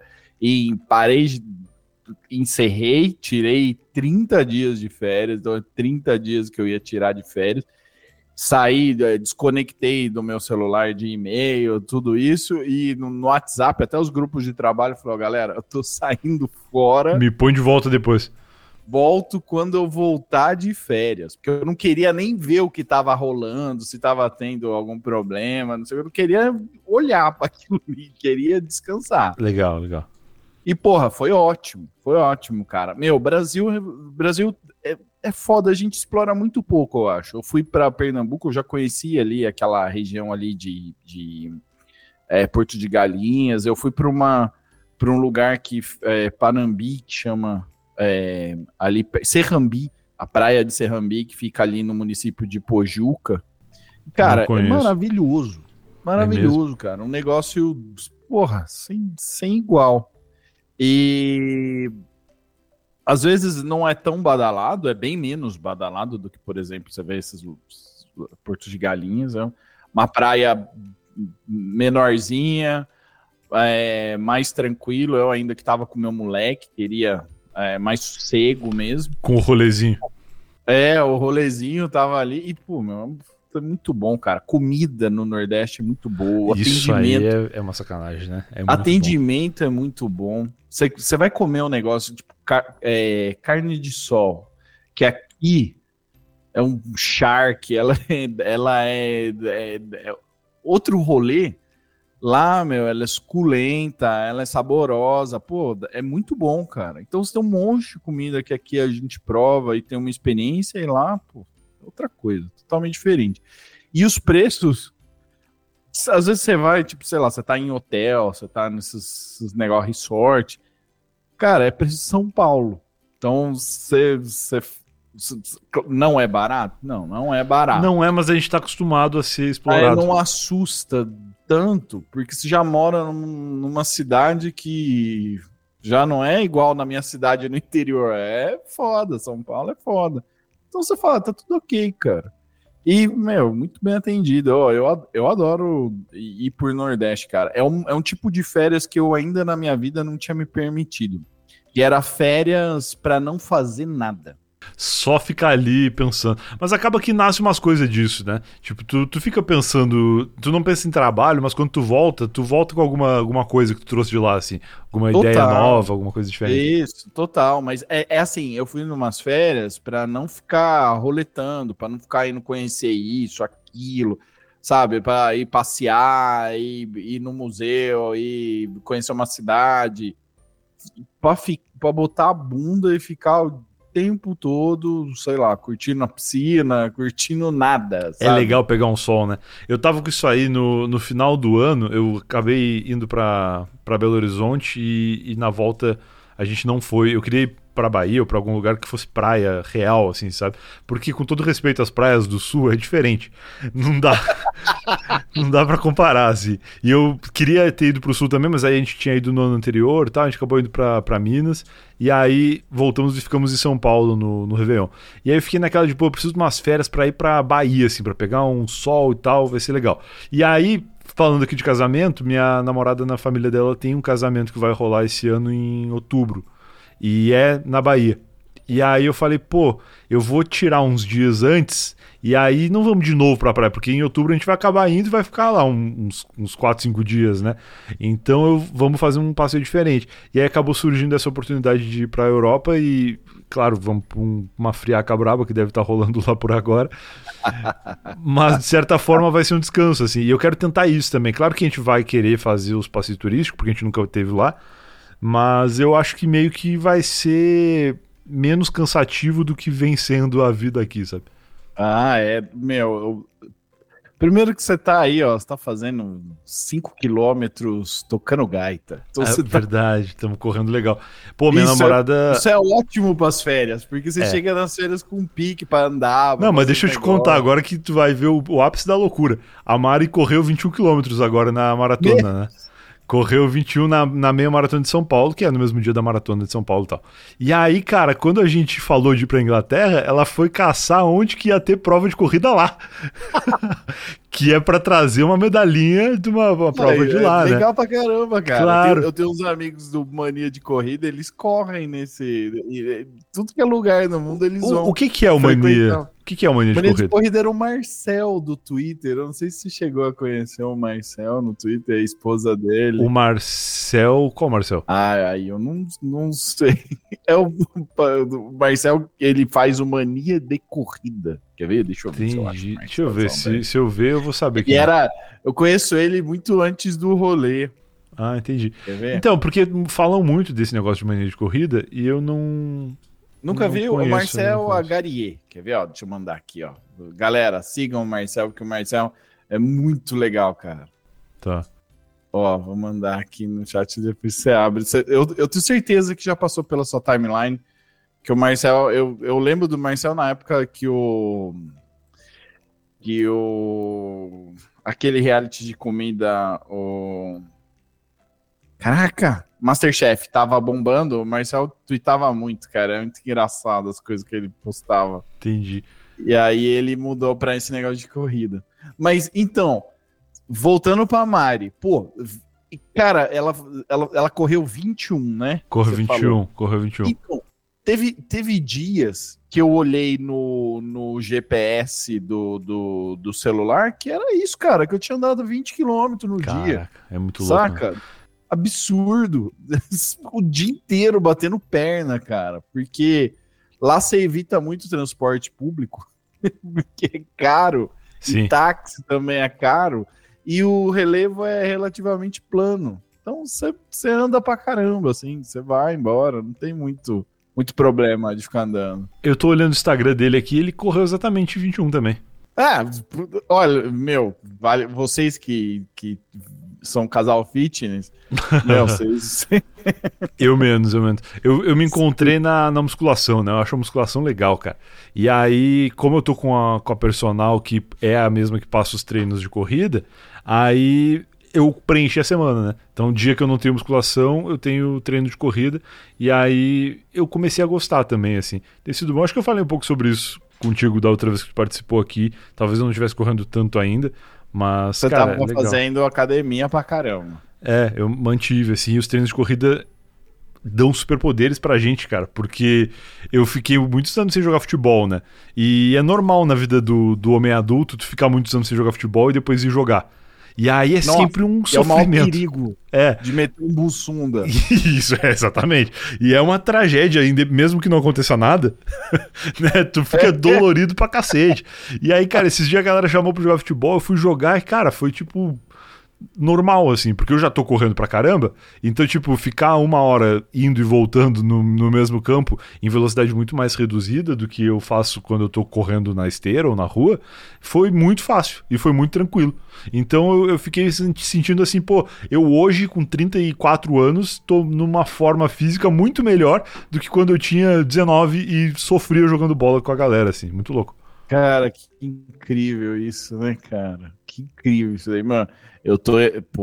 S2: Encerrei, tirei 30 dias de férias, então 30 dias que eu ia tirar de férias. Saí, desconectei do meu celular de e-mail, tudo isso, e no WhatsApp, até os grupos de trabalho, falou, galera, eu tô saindo fora.
S1: Me põe de volta depois.
S2: Volto quando eu voltar de férias, porque eu não queria nem ver o que estava rolando, se estava tendo algum problema, não sei, eu não queria olhar para aquilo ali, queria descansar.
S1: Legal.
S2: E, porra, foi ótimo, cara. Meu, Brasil é foda, a gente explora muito pouco, eu acho. Eu fui para Pernambuco, eu já conheci ali aquela região ali de Porto de Galinhas, eu fui para um lugar que Panambi, que chama... ali Serrambi, a praia de Serrambi, que fica ali no município de Pojuca. Cara, é maravilhoso, cara, um negócio, porra, sem igual. E às vezes não é tão badalado, é bem menos badalado do que, por exemplo, você vê esses Porto de Galinhas, é uma praia menorzinha, mais tranquilo. Eu ainda que tava com meu moleque, queria mais sossego mesmo.
S1: Com o rolezinho.
S2: O rolezinho tava ali e, pô, meu, foi muito bom, cara. Comida no Nordeste é muito boa.
S1: Isso aí é uma sacanagem, né?
S2: Atendimento é muito bom. Você vai comer um negócio tipo carne de sol, que aqui é um charque, ela é outro rolê. Lá, meu, ela é suculenta, ela é saborosa, pô, é muito bom, cara. Então você tem um monte de comida que aqui a gente prova e tem uma experiência, e lá, pô, outra coisa, totalmente diferente. E os preços, às vezes você vai, tipo, sei lá, você tá em hotel, você tá nesses negócios resort, cara, é preço de São Paulo. Então você não é barato? Não é barato.
S1: Não é, mas a gente tá acostumado a ser explorado.
S2: Não assusta tanto, porque você já mora numa cidade que já não é igual na minha cidade no interior. É foda, São Paulo é foda. Então você fala, tá tudo ok, cara. E, meu, muito bem atendido. Eu adoro ir por Nordeste, cara. É um tipo de férias que eu ainda na minha vida não tinha me permitido. Que era férias pra não fazer nada.
S1: Só ficar ali pensando. Mas acaba que nasce umas coisas disso, né? Tipo, tu fica pensando... Tu não pensa em trabalho, mas quando tu volta com alguma coisa que tu trouxe de lá, assim. Alguma ideia nova, alguma coisa diferente.
S2: Isso, total. Mas é assim, eu fui numas férias pra não ficar roletando, pra não ficar indo conhecer isso, aquilo, sabe? Pra ir passear, ir no museu, ir conhecer uma cidade. Pra botar a bunda e ficar... tempo todo, sei lá, curtindo a piscina, curtindo nada, sabe?
S1: É legal pegar um sol, né? Eu tava com isso aí no final do ano, eu acabei indo pra Belo Horizonte e na volta a gente não foi. Eu queria ir pra Bahia ou pra algum lugar que fosse praia real, assim, sabe? Porque com todo respeito às praias do sul, é diferente. Não dá não dá pra comparar, assim. E eu queria ter ido pro sul também, mas aí a gente tinha ido no ano anterior, tá? A gente acabou indo pra Minas, e aí voltamos e ficamos em São Paulo no Réveillon. E aí eu fiquei naquela de, pô, eu preciso de umas férias pra ir pra Bahia, assim, pra pegar um sol e tal, vai ser legal. E aí, falando aqui de casamento, minha namorada, na família dela, tem um casamento que vai rolar esse ano em outubro. E é na Bahia. E aí eu falei, pô, eu vou tirar uns dias antes e aí não vamos de novo pra praia, porque em outubro a gente vai acabar indo e vai ficar lá uns 4, 5 dias, né? Então vamos fazer um passeio diferente. E aí acabou surgindo essa oportunidade de ir pra Europa e, claro, vamos pra uma friaca braba que deve estar rolando lá por agora. Mas, de certa forma, vai ser um descanso, assim. E eu quero tentar isso também. Claro que a gente vai querer fazer os passeios turísticos, porque a gente nunca esteve lá. Mas eu acho que meio que vai ser menos cansativo do que vem sendo a vida aqui, sabe?
S2: Primeiro que você tá aí, ó, você tá fazendo 5 quilômetros tocando gaita. Então
S1: Verdade, estamos correndo legal. Pô, minha namorada...
S2: Isso é ótimo pras férias, porque você chega nas férias com um pique pra andar.
S1: Não, mas deixa eu te contar agora que tu vai ver o ápice da loucura. A Mari correu 21 quilômetros agora na maratona, né? Correu 21 na meia maratona de São Paulo, que é no mesmo dia da maratona de São Paulo e tal. E aí, cara, quando a gente falou de ir pra Inglaterra, ela foi caçar onde que ia ter prova de corrida lá. Que é pra trazer uma medalhinha de uma prova de lá, né?
S2: Legal pra caramba, cara.
S1: Claro.
S2: Eu tenho uns amigos do Mania de Corrida, eles correm tudo que é lugar no mundo, eles vão.
S1: O que é o Mania? O que é o Mania de Corrida?
S2: Mania de Corrida era o Marcel do Twitter. Eu não sei se você chegou a conhecer o Marcel no Twitter, a esposa dele.
S1: O Marcel... Qual Marcel?
S2: Aí eu não sei. É o Marcel, ele faz o Mania de Corrida. Quer ver? Deixa eu ver.
S1: Entendi. Deixa eu ver. Se eu ver, eu vou saber quem
S2: Eu conheço ele muito antes do rolê.
S1: Ah, entendi.
S2: Quer ver?
S1: Então, porque falam muito desse negócio de mania de corrida e eu
S2: Nunca vi o Marcel Agarier. Quer ver? Ó, deixa eu mandar aqui, ó. Galera, sigam o Marcel, porque o Marcel é muito legal, cara.
S1: Tá.
S2: Ó, vou mandar aqui no chat, depois você abre. Eu tenho certeza que já passou pela sua timeline, que o Marcel... Eu lembro do Marcel na época que aquele reality de comida, Caraca! Masterchef tava bombando, o Marcel tweetava muito, cara. É muito engraçado as coisas que ele postava.
S1: Entendi.
S2: E aí ele mudou pra esse negócio de corrida. Mas, então, voltando pra Mari, pô, cara, ela correu 21, né?
S1: Correu 21.
S2: Então, teve dias que eu olhei no GPS do celular que era isso, cara, que eu tinha andado 20 km no dia.
S1: É muito louco.
S2: Saca? Né? Absurdo. O dia inteiro batendo perna, cara. Porque lá você evita muito transporte público, porque é caro.
S1: Sim.
S2: E táxi também é caro. E o relevo é relativamente plano. Então você anda pra caramba, assim. Você vai embora. Não tem muito problema de ficar andando.
S1: Eu tô olhando o Instagram dele aqui, ele correu exatamente 21 também.
S2: Olha, vale, vocês que são um casal fitness, vocês...
S1: Eu menos. Eu me encontrei na musculação, né? Eu acho a musculação legal, cara. E aí, como eu tô com a personal, que é a mesma que passa os treinos de corrida, aí eu preenchi a semana, né? Então, dia que eu não tenho musculação, eu tenho treino de corrida. E aí, eu comecei a gostar também, assim. Tem sido bom. Acho que eu falei um pouco sobre isso contigo da outra vez que participou aqui. Talvez eu não estivesse correndo tanto ainda, mas,
S2: você
S1: cara,
S2: tava fazendo academia pra caramba.
S1: Eu mantive, assim, e os treinos de corrida dão superpoderes pra gente, cara, porque eu fiquei muitos anos sem jogar futebol, né? E é normal na vida do homem adulto tu ficar muitos anos sem jogar futebol e depois ir jogar. E aí sempre um sofrimento. É o maior
S2: perigo de meter um bussunda.
S1: Isso, exatamente. E é uma tragédia ainda, mesmo que não aconteça nada, né? Tu fica dolorido pra cacete. E aí, cara, esses dias a galera chamou pra jogar futebol, eu fui jogar e, cara, foi tipo... normal, assim, porque eu já tô correndo pra caramba, então, tipo, ficar 1 hora indo e voltando no mesmo campo em velocidade muito mais reduzida do que eu faço quando eu tô correndo na esteira ou na rua, foi muito fácil e foi muito tranquilo. Então eu fiquei sentindo assim, pô, eu hoje com 34 anos tô numa forma física muito melhor do que quando eu tinha 19 e sofria jogando bola com a galera, assim, muito louco.
S2: Cara, que incrível isso, né, cara? Que incrível isso aí, mano. Eu tô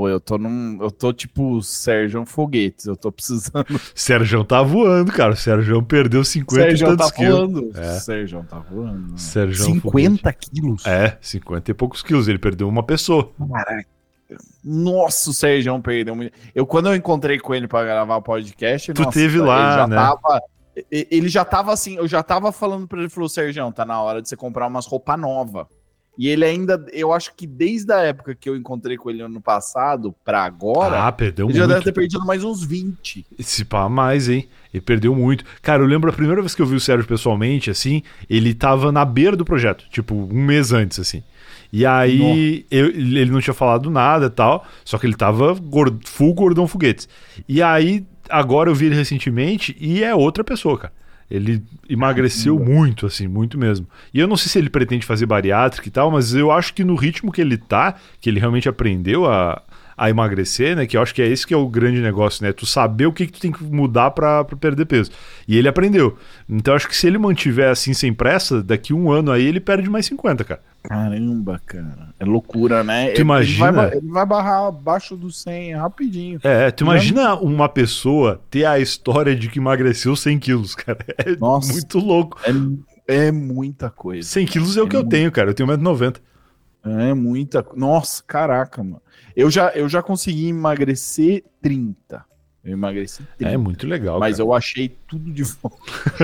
S2: tipo Sérgio Foguetes, eu tô precisando.
S1: Sérgio tá voando, cara. O Sérgio perdeu 50 e tantos quilos.
S2: Sérgio tá voando.
S1: Sérgio
S2: 50 quilos?
S1: 50 e poucos quilos. Ele perdeu uma pessoa.
S2: Caraca. Nossa, o Sérgio perdeu muito. Quando eu encontrei com ele pra gravar o podcast,
S1: teve lá,
S2: ele já
S1: né?
S2: Ele já tava assim, eu já tava falando pra ele, falou, Sergião, tá na hora de você comprar umas roupas novas. E ele ainda, eu acho que desde a época que eu encontrei com ele ano passado pra agora,
S1: perdeu
S2: ele
S1: muito.
S2: já deve ter perdido mais uns 20.
S1: Se pá, mais, hein? Ele perdeu muito. Cara, eu lembro a primeira vez que eu vi o Sérgio pessoalmente, assim, ele tava na beira do projeto, tipo, um mês antes, assim. E aí, ele não tinha falado nada e tal, só que ele tava full gordão foguetes. E aí, agora eu vi ele recentemente e é outra pessoa, cara. Ele emagreceu muito, assim, muito mesmo. E eu não sei se ele pretende fazer bariátrica e tal, mas eu acho que no ritmo que ele tá, que ele realmente aprendeu a emagrecer, né? Que eu acho que é esse que é o grande negócio, né? Tu saber o que tu tem que mudar pra perder peso. E ele aprendeu. Então eu acho que se ele mantiver assim sem pressa, daqui um ano aí ele perde mais 50, cara.
S2: Caramba, cara. É loucura, né?
S1: Tu imagina...
S2: Ele vai barrar abaixo do 100 rapidinho.
S1: Tu imagina uma pessoa ter a história de que emagreceu 100 quilos, cara. É Nossa, muito louco.
S2: É muita coisa.
S1: 100 quilos é o que eu tenho, cara. Eu tenho 1,90 m.
S2: É muita... Nossa, caraca, mano. Eu já consegui emagrecer 30. Eu emagreci 30.
S1: É muito legal,
S2: mas
S1: cara.
S2: Eu achei tudo de volta.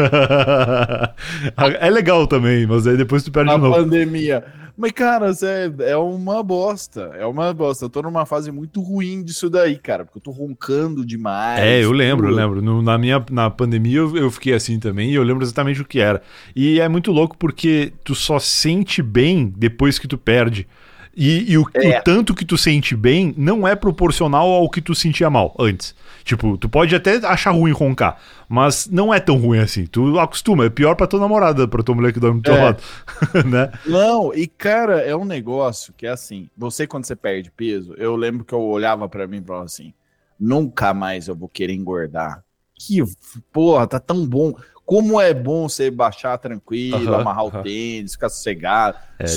S1: É legal também, mas aí depois tu perde de novo.
S2: A pandemia. Mas, cara, é uma bosta. É uma bosta. Eu tô numa fase muito ruim disso daí, cara. Porque eu tô roncando demais.
S1: Eu lembro. Na pandemia eu fiquei assim também e eu lembro exatamente o que era. E é muito louco porque tu só sente bem depois que tu perde. E o tanto que tu sente bem não é proporcional ao que tu sentia mal antes. Tipo, tu pode até achar ruim roncar, mas não é tão ruim assim. Tu acostuma, é pior pra tua namorada, pra tua mulher que dorme do teu lado. Né?
S2: Não, e cara, é um negócio que é assim, você quando você perde peso, eu lembro que eu olhava pra mim e falava assim, nunca mais eu vou querer engordar. Que porra, tá tão bom. Como é bom você baixar tranquilo, amarrar o tênis, ficar sossegado,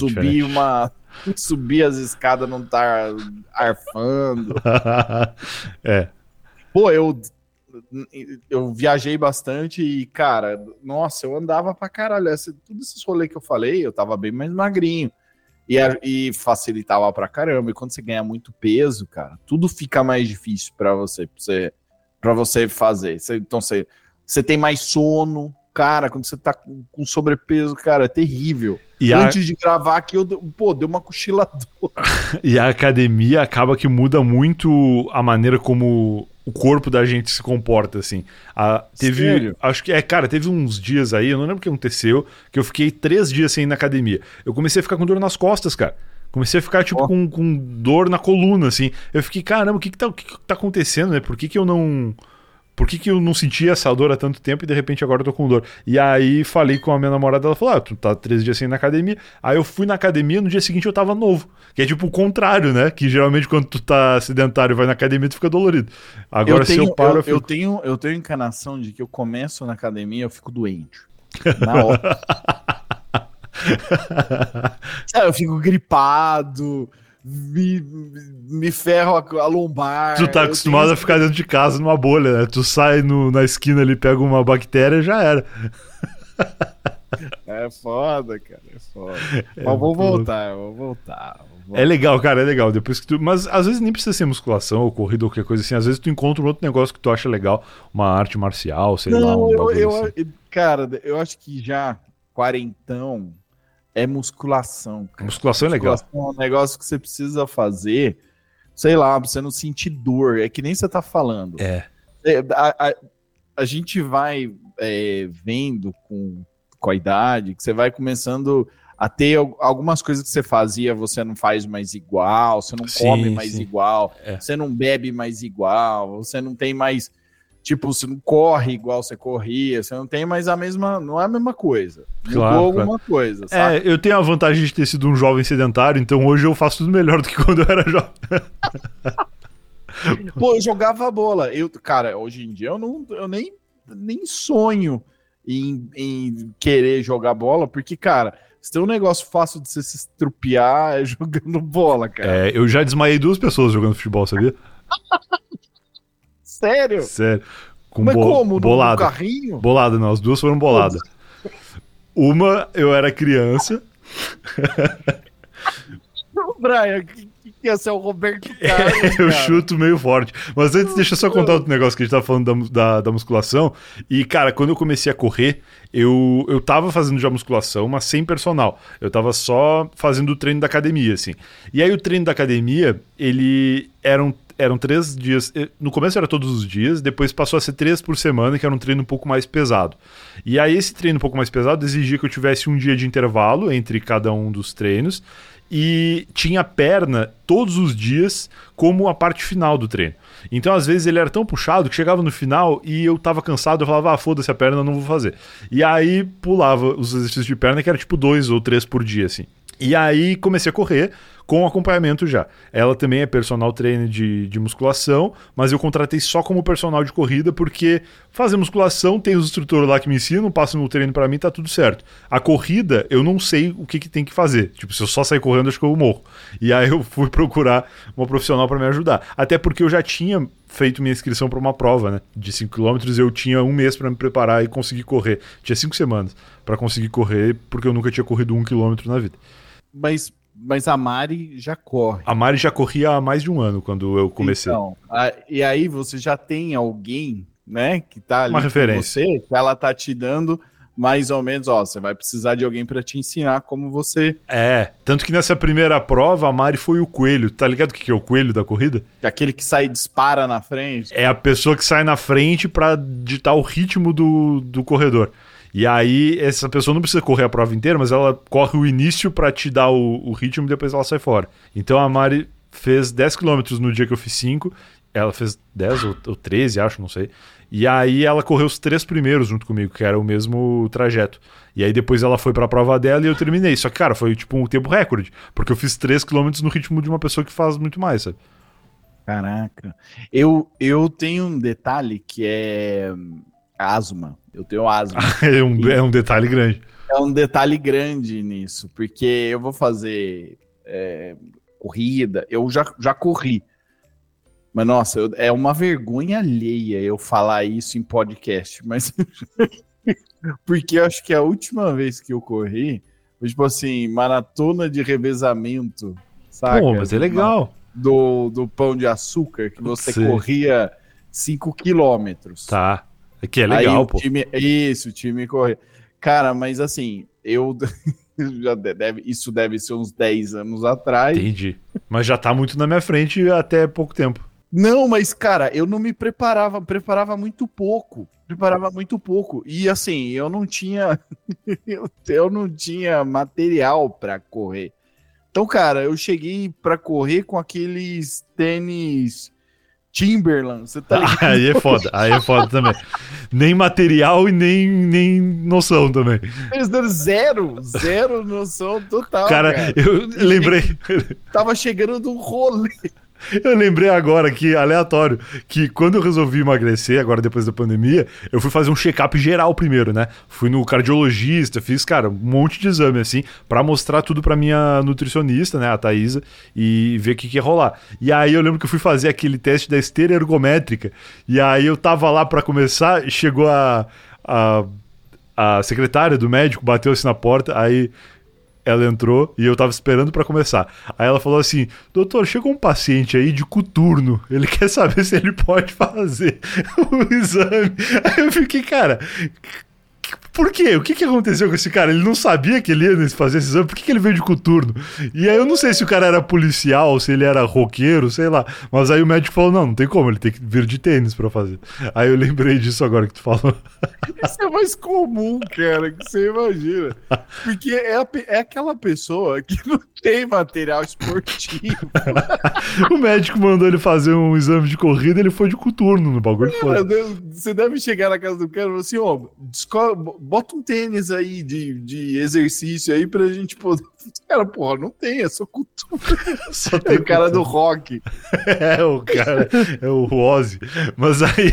S2: subir as escadas, não tá arfando. Pô, eu viajei bastante e, cara, nossa, eu andava pra caralho. Todos esses rolês que eu falei, eu tava bem mais magrinho. E facilitava pra caramba. E quando você ganha muito peso, cara, tudo fica mais difícil pra você fazer. Então você tem mais sono. Cara, quando você tá com sobrepeso, cara, é terrível. Antes de gravar aqui, deu uma cochiladora.
S1: E a academia acaba que muda muito a maneira como o corpo da gente se comporta, assim.
S2: Sério?
S1: Acho que, teve uns dias aí, eu não lembro o que aconteceu, que eu fiquei 3 dias sem ir na academia. Eu comecei a ficar com dor nas costas, cara. Comecei a ficar, tipo, com dor na coluna, assim. Eu fiquei, caramba, o que tá acontecendo, né? Por que eu não sentia essa dor há tanto tempo e de repente agora eu tô com dor? E aí falei com a minha namorada, ela falou, tu tá 3 dias sem ir na academia. Aí eu fui na academia, no dia seguinte eu tava novo. Que é tipo o contrário, né? Que geralmente quando tu tá sedentário e vai na academia, tu fica dolorido. Agora se eu paro,
S2: eu tenho encanação de que eu começo na academia, eu fico doente. Na hora. Eu fico gripado... Me ferro a lombar.
S1: Tu tá acostumado a ficar dentro de casa numa bolha, né? Tu sai na esquina ali, pega uma bactéria e já era.
S2: É foda, cara, é foda. Mas vou voltar.
S1: É legal, cara, é legal. Depois que mas às vezes nem precisa ser musculação ou corrida ou qualquer coisa assim. Às vezes tu encontra um outro negócio que tu acha legal, uma arte marcial, sei lá.
S2: Assim. Cara, eu acho que já quarentão é musculação. Cara.
S1: Musculação é legal.
S2: É um negócio que você precisa fazer, sei lá, pra você não sentir dor. É que nem você tá falando. A gente vai vendo com a idade, que você vai começando a ter algumas coisas que você fazia, você não faz mais igual, você não come mais igual, você não bebe mais igual, você não tem mais... Tipo, você não corre igual você corria, você não tem mais não é a mesma coisa. Mudou alguma coisa, sabe?
S1: Eu tenho a vantagem de ter sido um jovem sedentário, então hoje eu faço tudo melhor do que quando eu era jovem.
S2: Pô, eu jogava bola. Cara, hoje em dia eu nem sonho em querer jogar bola, porque, cara, se tem um negócio fácil de você se estrupiar é jogando bola, cara.
S1: Eu já desmaiei 2 pessoas jogando futebol, sabia?
S2: Sério?
S1: Mas
S2: como?
S1: Bolada.
S2: No carrinho?
S1: Bolada, não. As 2 foram bolada. Uma, eu era criança.
S2: Brian, Ia ser o Roberto Carlos,
S1: Eu
S2: cara.
S1: chuto meio forte. Mas antes, deixa eu só contar outro negócio que a gente tava falando da musculação. E, cara, quando eu comecei a correr, eu tava fazendo já musculação, mas sem personal. Eu tava só fazendo o treino da academia, assim. E aí o treino da academia, ele eram 3 dias. No começo era todos os dias, depois passou a ser 3 por semana, que era um treino um pouco mais pesado. E aí esse treino um pouco mais pesado exigia que eu tivesse um dia de intervalo entre cada um dos treinos. E tinha perna todos os dias como a parte final do treino. Então, às vezes, ele era tão puxado que chegava no final e eu tava cansado, eu falava, foda-se a perna, não vou fazer. E aí pulava os exercícios de perna, que era tipo 2 ou 3 por dia, assim. E aí comecei a correr com acompanhamento já. Ela também é personal trainer de musculação, mas eu contratei só como personal de corrida porque fazer musculação, tem os instrutores lá que me ensinam, passam o treino pra mim, tá tudo certo. A corrida, eu não sei o que tem que fazer. Tipo, se eu só sair correndo, acho que eu morro. E aí eu fui procurar uma profissional pra me ajudar. Até porque eu já tinha feito minha inscrição pra uma prova, né? De 5 km, eu tinha um mês pra me preparar e conseguir correr. Tinha 5 semanas pra conseguir correr, porque eu nunca tinha corrido 1 km na vida.
S2: Mas a Mari já corre.
S1: A Mari já corria há mais de um ano quando eu comecei.
S2: Então, e aí você já tem alguém, né, que tá ali
S1: uma
S2: com
S1: referência.
S2: você, que ela tá te dando mais ou menos, ó, você vai precisar de alguém pra te ensinar como você...
S1: Tanto que nessa primeira prova a Mari foi o coelho. Tá ligado o que é o coelho da corrida?
S2: Aquele que sai e dispara na frente.
S1: É a pessoa que sai na frente pra ditar o ritmo do corredor. E aí, essa pessoa não precisa correr a prova inteira, mas ela corre o início pra te dar o ritmo e depois ela sai fora. Então a Mari fez 10 km no dia que eu fiz 5. Ela fez 10 ou 13, acho, não sei. E aí ela correu os 3 primeiros junto comigo, que era o mesmo trajeto. E aí depois ela foi pra prova dela e eu terminei. Só que, cara, foi tipo um tempo recorde. Porque eu fiz 3 km no ritmo de uma pessoa que faz muito mais, sabe?
S2: Caraca. Eu tenho um detalhe que é asma. Eu tenho asma.
S1: É um detalhe grande.
S2: É um detalhe grande nisso, porque eu vou fazer corrida, eu já corri. Mas, nossa, é uma vergonha alheia eu falar isso em podcast, mas porque eu acho que a última vez que eu corri foi, tipo assim, maratona de revezamento, sabe?
S1: Pô, mas é legal.
S2: Do Pão de Açúcar, que você corria 5 quilômetros.
S1: Tá. Que é legal,
S2: aí,
S1: pô.
S2: O time corria. Cara, mas assim, isso deve ser uns 10 anos atrás.
S1: Entendi. Mas já tá muito na minha frente até pouco tempo.
S2: Não, mas, cara, eu não me preparava muito pouco. E assim, eu não tinha eu não tinha material pra correr. Então, cara, eu cheguei pra correr com aqueles tênis Timberland, você tá ligado?
S1: Aí é foda também. Nem material e nem noção também.
S2: Eles deram zero noção total,
S1: cara. Eu lembrei.
S2: Tava chegando de um rolê.
S1: Eu lembrei agora que, aleatório, que quando eu resolvi emagrecer, agora depois da pandemia, eu fui fazer um check-up geral primeiro, né? Fui no cardiologista, fiz, cara, um monte de exame, assim, pra mostrar tudo pra minha nutricionista, né, a Thaisa, e ver o que ia rolar. E aí eu lembro que eu fui fazer aquele teste da esteira ergométrica, e aí eu tava lá pra começar, chegou a secretária do médico, bateu assim na porta, aí... Ela entrou e eu tava esperando pra começar. Aí ela falou assim: doutor, chegou um paciente aí de coturno. Ele quer saber se ele pode fazer o exame. Aí eu fiquei, cara... Por quê? O que aconteceu com esse cara? Ele não sabia que ele ia fazer esse exame? Por que ele veio de coturno? E aí eu não sei se o cara era policial, se ele era roqueiro, sei lá. Mas aí o médico falou, não tem como, ele tem que vir de tênis pra fazer. Aí eu lembrei disso agora que tu falou.
S2: Isso é mais comum, cara, que você imagina. Porque é aquela pessoa que não tem material esportivo.
S1: O médico mandou ele fazer um exame de corrida, ele foi de coturno no bagulho.
S2: Você deve chegar na casa do cara e falar assim, ó, bota um tênis aí de exercício aí pra gente poder... Cara, porra, não tem, é só cultura.
S1: Só tem
S2: o cara do rock.
S1: O cara, é o Ozzy. Mas aí...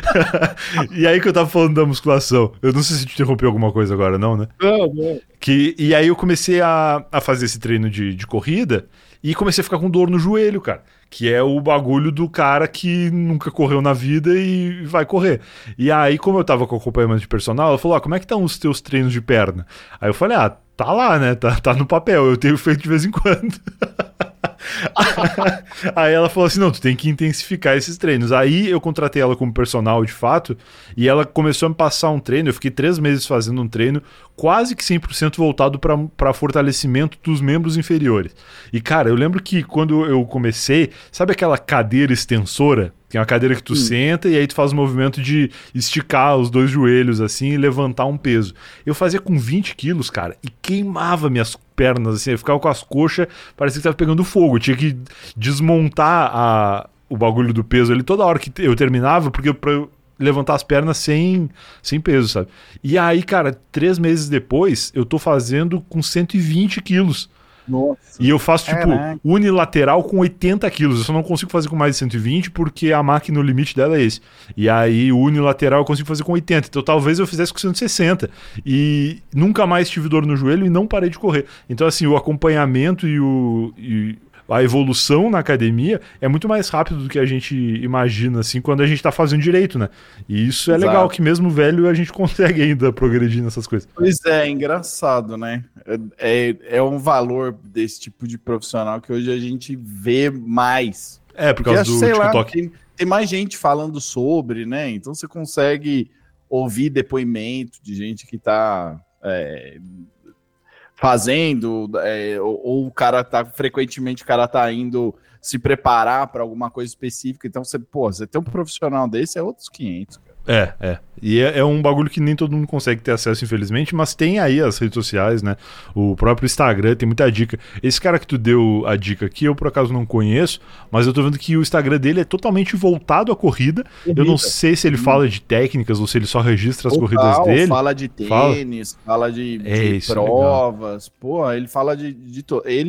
S1: E aí que eu tava falando da musculação. Eu não sei se te interrompeu alguma coisa agora, não, né?
S2: Não.
S1: E aí eu comecei a fazer esse treino de corrida e comecei a ficar com dor no joelho, cara. Que é o bagulho do cara que nunca correu na vida e vai correr. E aí, como eu tava com acompanhamento de personal, ela falou, como é que estão os teus treinos de perna? Aí eu falei, tá lá, né? Tá no papel, eu tenho feito de vez em quando. Aí ela falou assim, não, tu tem que intensificar esses treinos. Aí eu contratei ela como personal de fato, e ela começou a me passar um treino, eu fiquei 3 meses fazendo um treino quase que 100% voltado para fortalecimento dos membros inferiores. E cara, eu lembro que quando eu comecei, sabe aquela cadeira extensora? Tem uma cadeira que tu senta e aí tu faz o movimento de esticar os 2 joelhos assim e levantar um peso. Eu fazia com 20 quilos, cara, e queimava minhas pernas, assim, eu ficava com as coxas, parecia que tava pegando fogo. Eu tinha que desmontar o bagulho do peso ali toda hora que eu terminava, porque pra eu levantar as pernas sem peso, sabe? E aí, cara, 3 meses depois, eu tô fazendo com 120 quilos.
S2: Nossa.
S1: E eu faço, tipo, unilateral com 80 quilos. Eu só não consigo fazer com mais de 120 porque a máquina, o limite dela é esse. E aí, o unilateral eu consigo fazer com 80. Então, talvez eu fizesse com 160. E nunca mais tive dor no joelho e não parei de correr. Então, assim, o acompanhamento e a evolução na academia é muito mais rápido do que a gente imagina, assim, quando a gente tá fazendo direito, né? E isso é legal, que mesmo velho a gente consegue ainda progredir nessas coisas.
S2: Pois é, engraçado, né? É um valor desse tipo de profissional que hoje a gente vê mais.
S1: É, por causa do TikTok.
S2: Lá, tem mais gente falando sobre, né? Então você consegue ouvir depoimento de gente que tá... fazendo, ou o cara tá, frequentemente o cara tá indo se preparar para alguma coisa específica, então você tem um profissional desse, é outros 500, cara.
S1: E é um bagulho que nem todo mundo consegue ter acesso, infelizmente, mas tem aí as redes sociais, né? O próprio Instagram tem muita dica. Esse cara que tu deu a dica aqui, eu por acaso não conheço, mas eu tô vendo que o Instagram dele é totalmente voltado à corrida. Eu não sei se ele fala de técnicas ou se ele só registra as corridas dele.
S2: Fala de tênis, fala de provas, ele fala de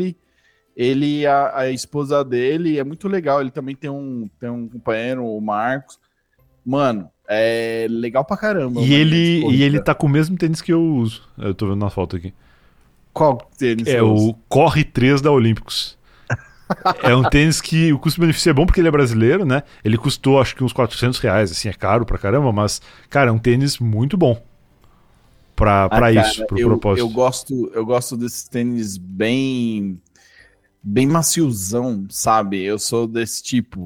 S2: ele a esposa dele, é muito legal. Ele também tem um companheiro, o Marcos. Mano, é legal pra caramba.
S1: E ele tá com o mesmo tênis que eu uso. Eu tô vendo na foto aqui.
S2: Qual tênis?
S1: É o Corre 3 da Olímpicos. É um tênis que o custo-benefício é bom porque ele é brasileiro, né? Ele custou acho que uns R$400, assim, é caro pra caramba, mas, cara, é um tênis muito bom pra isso, pro propósito.
S2: Eu gosto desses tênis bem maciozão, sabe? Eu sou desse tipo...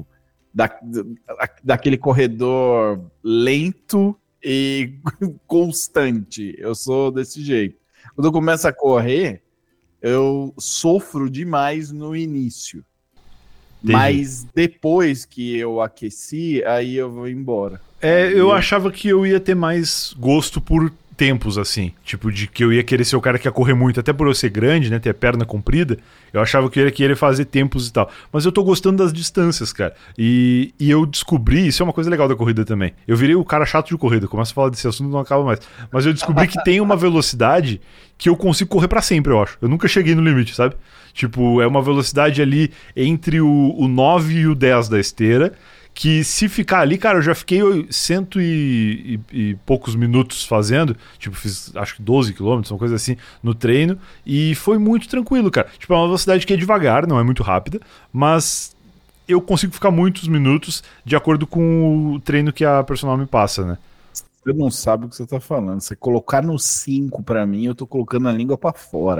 S2: daquele corredor lento e constante. Eu sou desse jeito. Quando eu começo a correr, eu sofro demais no início. Entendi. Mas depois que eu aqueci, aí eu vou embora.
S1: Eu achava que eu ia ter mais gosto por tempos, assim, tipo, de que eu ia querer ser o cara que ia correr muito, até por eu ser grande, né, ter a perna comprida, eu achava que eu ia querer fazer tempos e tal, mas eu tô gostando das distâncias, cara, e eu descobri, isso é uma coisa legal da corrida também, eu virei o cara chato de corrida, começo a falar desse assunto e não acaba mais, mas eu descobri que tem uma velocidade que eu consigo correr pra sempre, eu acho, eu nunca cheguei no limite, sabe, tipo, é uma velocidade ali entre o 9 e o 10 da esteira, que se ficar ali, cara, eu já fiquei 100 e poucos minutos fazendo, tipo, fiz acho que 12 quilômetros, uma coisa assim, no treino, e foi muito tranquilo, cara. Tipo, é uma velocidade que é devagar, não é muito rápida, mas eu consigo ficar muitos minutos de acordo com o treino que a personal me passa, né?
S2: Você não sabe o que você tá falando. Você colocar no 5 pra mim, eu tô colocando a língua pra fora.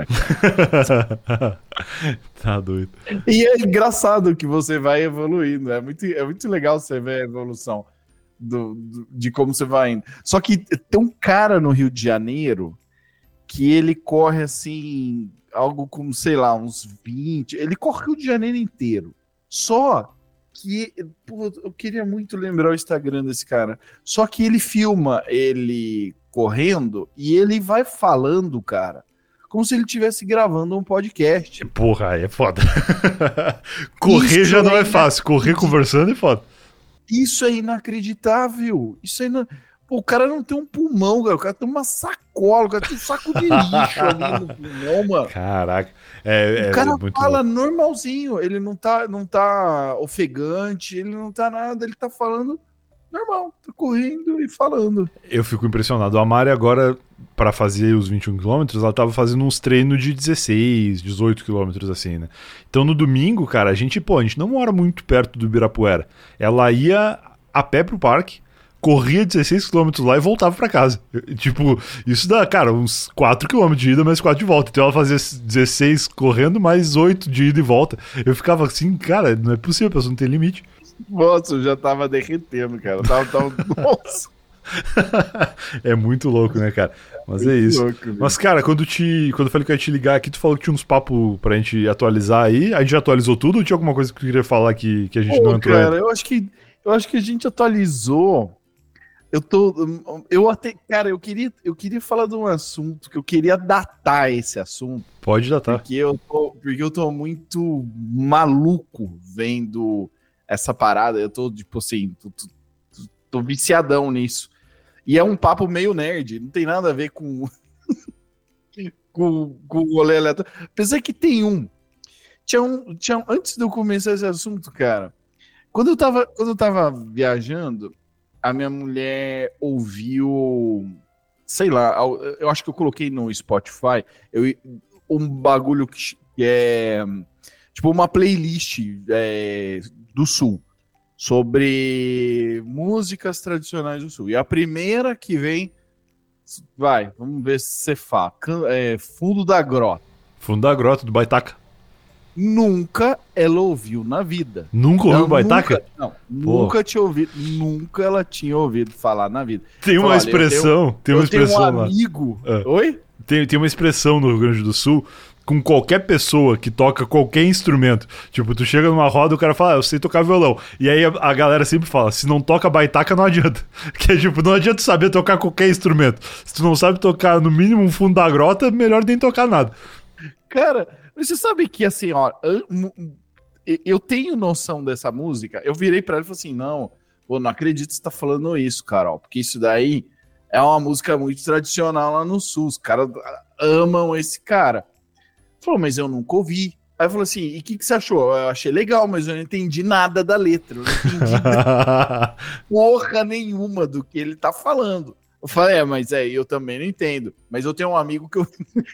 S1: Tá doido.
S2: E é engraçado que você vai evoluindo. É muito legal você ver a evolução de como você vai indo. Só que tem um cara no Rio de Janeiro que ele corre assim, algo como, sei lá, uns 20. Ele corre o Rio de Janeiro inteiro. Só que, eu queria muito lembrar o Instagram desse cara. Só que ele filma ele correndo e ele vai falando, cara, como se ele estivesse gravando um podcast.
S1: Porra, aí é foda. Correr já não é fácil, correr conversando é foda.
S2: Isso é inacreditável. O cara não tem um pulmão, cara. O cara tem uma sacola, o cara tem um saco de lixo ali no pulmão, mano.
S1: Caraca.
S2: O cara
S1: muito
S2: fala
S1: louco.
S2: normalzinho, ele não tá ofegante, ele não tá nada, ele tá falando normal, tá correndo e falando.
S1: Eu fico impressionado. A Mari agora, para fazer os 21 quilômetros, ela tava fazendo uns treinos de 16, 18 quilômetros assim, né? Então no domingo, cara, a gente não mora muito perto do Ibirapuera. Ela ia a pé pro parque, corria 16 km lá e voltava pra casa. Tipo, isso dá, cara, uns 4 km de ida, mais 4 de volta. Então ela fazia 16 correndo, mais 8 de ida e volta. Eu ficava assim, cara, não é possível, a pessoa não tem limite.
S2: Nossa, eu já tava derretendo, cara. Nossa.
S1: É muito louco, né, cara? Mas é isso.
S2: Louco,
S1: mas, cara, quando eu falei que eu ia te ligar aqui, tu falou que tinha uns papos pra gente atualizar aí. A gente já atualizou tudo ou tinha alguma coisa que tu queria falar que a gente não entrou
S2: cara,
S1: ainda?
S2: eu acho que a gente atualizou. Cara, eu queria falar de um assunto, que eu queria datar esse assunto.
S1: Pode datar.
S2: Porque eu tô muito maluco vendo essa parada. Eu tô, tipo assim, tô viciadão nisso. E é um papo meio nerd, não tem nada a ver com com o rolê aleatório. Apesar que tem antes de eu começar esse assunto, cara, quando eu tava viajando, a minha mulher ouviu, sei lá, eu acho que eu coloquei no Spotify, um bagulho que é tipo uma playlist do Sul, sobre músicas tradicionais do Sul. E a primeira que vem, vamos ver se você fala, Fundo da Grota.
S1: Fundo da Grota, do Baitaca.
S2: Nunca ela ouviu na vida.
S1: Nunca ouviu Baitaca?
S2: Nunca ela tinha ouvido falar na vida.
S1: Tem uma expressão,
S2: eu tenho um
S1: lá.
S2: amigo. Oi?
S1: Tem uma expressão no Rio Grande do Sul com qualquer pessoa que toca qualquer instrumento. Tipo, tu chega numa roda, o cara fala, eu sei tocar violão. E aí a galera sempre fala, se não toca baitaca, não adianta. Que é tipo, não adianta saber tocar qualquer instrumento. Se tu não sabe tocar no mínimo um fundo da grota, melhor nem tocar nada.
S2: Cara, você sabe que assim, ó, eu tenho noção dessa música. Eu virei pra ela e falei assim, não acredito que você tá falando isso, Carol, porque isso daí é uma música muito tradicional lá no Sul. Os caras amam esse cara. Falou, mas eu nunca ouvi. Aí falou assim, e o que você achou? Eu achei legal, mas eu não entendi nada da letra. Eu não entendi porra nenhuma do que ele tá falando. Eu falei, mas eu também não entendo. Mas eu tenho um amigo que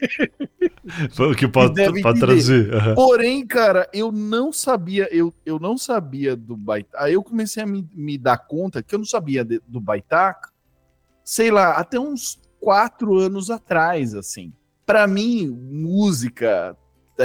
S1: que pode traduzir. Uhum.
S2: Porém, cara, eu não sabia, eu não sabia do Baitaca. Aí eu comecei a me dar conta que eu não sabia do Baitaca, sei lá, até uns 4 anos atrás, assim. Pra mim, música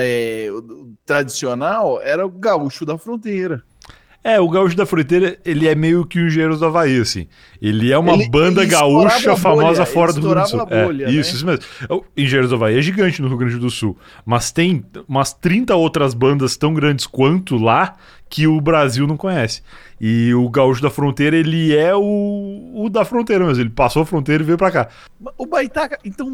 S2: tradicional era o Gaúcho da Fronteira.
S1: O Gaúcho da Fronteira, ele é meio que o Engenheiros do Havaí, assim. Ele é uma banda gaúcha famosa fora do Rio Grande do Sul.
S2: Bolha,
S1: isso mesmo. O Engenheiros do Havaí é gigante no Rio Grande do Sul, mas tem umas 30 outras bandas tão grandes quanto lá que o Brasil não conhece. E o Gaúcho da Fronteira, ele é o da fronteira mesmo. Ele passou a fronteira e veio pra cá.
S2: O Baitaca,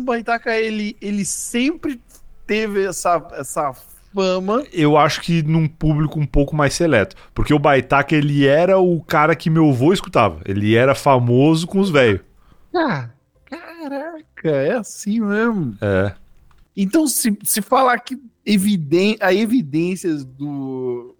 S2: ele sempre teve essa fama.
S1: Eu acho que num público um pouco mais seleto. Porque o Baitaca, ele era o cara que meu avô escutava. Ele era famoso com os velhos.
S2: Caraca, é assim mesmo. Então, se falar que há evidências do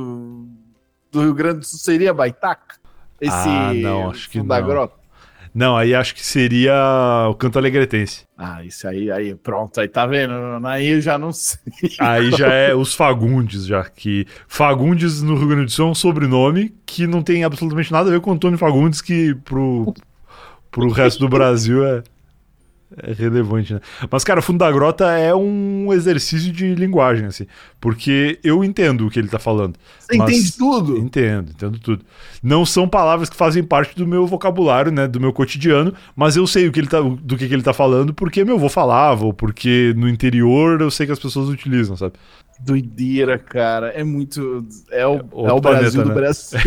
S2: Rio Grande do Sul seria Baitaca?
S1: Não, acho que
S2: da
S1: não.
S2: Grota?
S1: Não, aí acho que seria o Canto Alegretense.
S2: Isso aí, pronto, aí tá vendo? Aí eu já não sei.
S1: Aí já é os Fagundes, já que Fagundes no Rio Grande do Sul é um sobrenome que não tem absolutamente nada a ver com Antônio Fagundes, que pro resto do Brasil é relevante, né? Mas, cara, Fundo da Grota é um exercício de linguagem, assim, porque eu entendo o que ele tá falando.
S2: Você entende tudo?
S1: Entendo tudo. Não são palavras que fazem parte do meu vocabulário, né, do meu cotidiano, mas eu sei do que ele tá falando porque meu avô falava, ou porque no interior eu sei que as pessoas utilizam, sabe?
S2: Doideira, cara. É muito... É o
S1: planeta,
S2: Brasil, né? Do Brasil.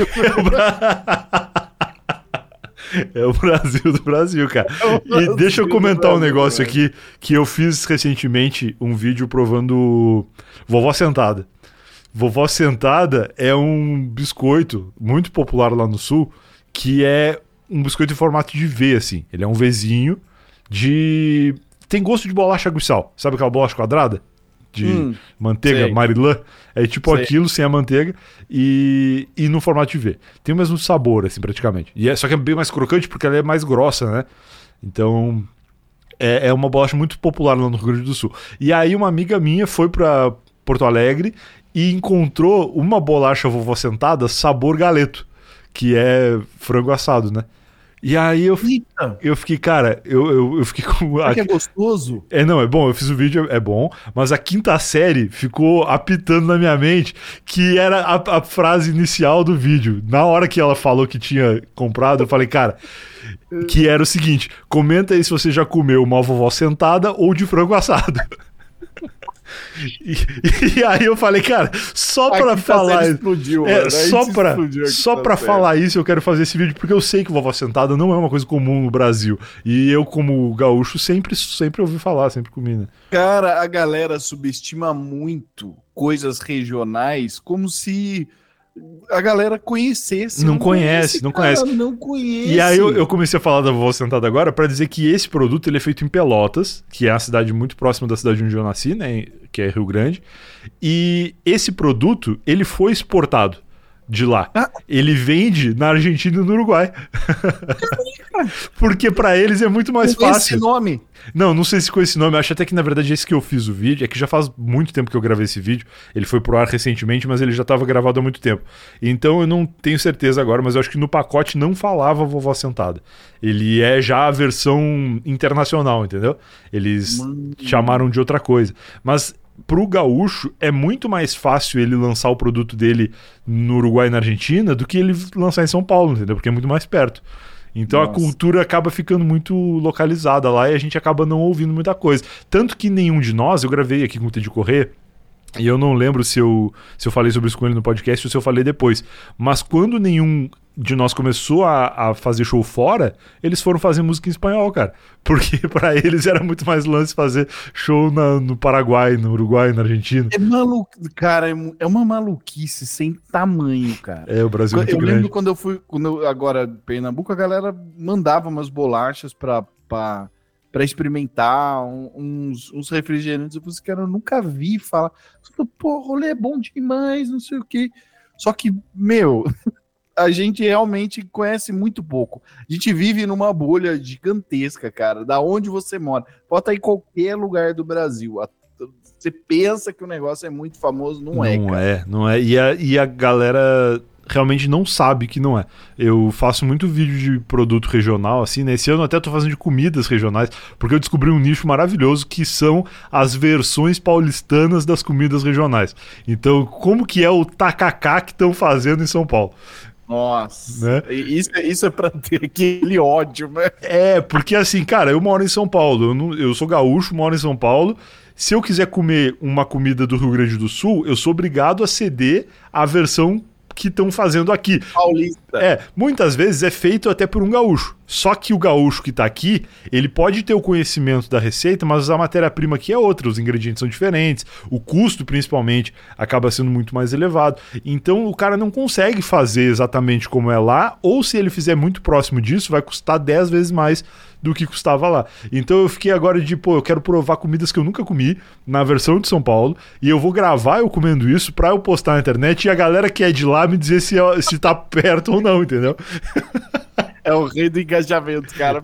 S1: É o Brasil do Brasil, cara. E deixa eu comentar um negócio aqui, que eu fiz recentemente um vídeo provando Vovó Sentada. Vovó Sentada é um biscoito muito popular lá no Sul, que é um biscoito em formato de V, assim. Ele é um Vzinho de... Tem gosto de bolacha água e sal. Sabe aquela bolacha quadrada? De manteiga, sei. Marilã. É tipo sei. Aquilo sem a manteiga e no formato de V. Tem o mesmo sabor, assim, praticamente. Só que é bem mais crocante porque ela é mais grossa, né? Então, é uma bolacha muito popular lá no Rio Grande do Sul. E aí uma amiga minha foi pra Porto Alegre e encontrou uma bolacha Vovó Sentada sabor galeto, que é frango assado, né? E aí eu fiquei, cara, eu fiquei com...
S2: Será que é gostoso?
S1: Não, é bom, eu fiz o vídeo, é bom, mas a quinta série ficou apitando na minha mente, que era a frase inicial do vídeo. Na hora que ela falou que tinha comprado, eu falei, cara, que era o seguinte, comenta aí se você já comeu uma vovó sentada ou de frango assado. E aí eu falei, cara, só pra falar
S2: explodiu,
S1: só pra falar isso eu quero fazer esse vídeo, porque eu sei que vovó sentada não é uma coisa comum no Brasil, e eu como gaúcho sempre ouvi falar, sempre comi, né?
S2: Cara, a galera subestima muito coisas regionais, como se a galera conhecesse.
S1: Não conhece.
S2: Não conhece.
S1: E aí eu comecei a falar da vovó sentada agora pra dizer que esse produto ele é feito em Pelotas, que é a cidade muito próxima da cidade onde eu nasci, né, que é Rio Grande. E esse produto, ele foi exportado de lá. Ele vende na Argentina e no Uruguai. Porque pra eles é muito mais fácil.
S2: Esse nome?
S1: Não sei se com esse nome. Eu acho até que na verdade esse que eu fiz o vídeo. É que já faz muito tempo que eu gravei esse vídeo. Ele foi pro ar recentemente, mas ele já estava gravado há muito tempo. Então eu não tenho certeza agora, mas eu acho que no pacote não falava vovó sentada. Ele é já a versão internacional, entendeu? Eles chamaram de outra coisa. Mas pro gaúcho é muito mais fácil ele lançar o produto dele no Uruguai e na Argentina do que ele lançar em São Paulo, entendeu? Porque é muito mais perto. Então a cultura acaba ficando muito localizada lá e a gente acaba não ouvindo muita coisa. Tanto que nenhum de nós, eu gravei aqui com o Teddy Corrêa, e eu não lembro se eu falei sobre isso com ele no podcast ou se eu falei depois. Mas quando nenhum de nós começou a fazer show fora, eles foram fazer música em espanhol, cara. Porque pra eles era muito mais lance fazer show no Paraguai, no Uruguai, na Argentina.
S2: É maluco, cara, é uma maluquice sem tamanho, cara.
S1: O Brasil é muito grande.
S2: Eu lembro quando agora em Pernambuco, a galera mandava umas bolachas pra experimentar, uns refrigerantes. Eu falei, cara, eu nunca vi falar. Pô, rolê é bom demais, não sei o quê. Só que, a gente realmente conhece muito pouco. A gente vive numa bolha gigantesca, cara, da onde você mora. Pode estar em qualquer lugar do Brasil. Você pensa que o negócio é muito famoso, não é, cara.
S1: Não é. E a galera realmente não sabe que não é. Eu faço muito vídeo de produto regional, assim, né? Esse ano até tô fazendo de comidas regionais, porque eu descobri um nicho maravilhoso que são as versões paulistanas das comidas regionais. Então, como que é o tacacá que estão fazendo em São Paulo?
S2: Nossa, né? Isso é pra ter aquele ódio, né?
S1: Porque assim, cara, eu moro em São Paulo, eu sou gaúcho, moro em São Paulo. Se eu quiser comer uma comida do Rio Grande do Sul, eu sou obrigado a ceder a versão que estão fazendo aqui.
S2: Paulista.
S1: Muitas vezes é feito até por um gaúcho. Só que o gaúcho que tá aqui, ele pode ter o conhecimento da receita, mas a matéria-prima aqui é outra, os ingredientes são diferentes, o custo, principalmente, acaba sendo muito mais elevado. Então o cara não consegue fazer exatamente como é lá, ou se ele fizer muito próximo disso, vai custar 10 vezes mais do que custava lá. Então eu fiquei agora eu quero provar comidas que eu nunca comi na versão de São Paulo, e eu vou gravar eu comendo isso pra eu postar na internet e a galera que é de lá me dizer se tá perto ou não, entendeu?
S2: É o rei do engajamento, cara.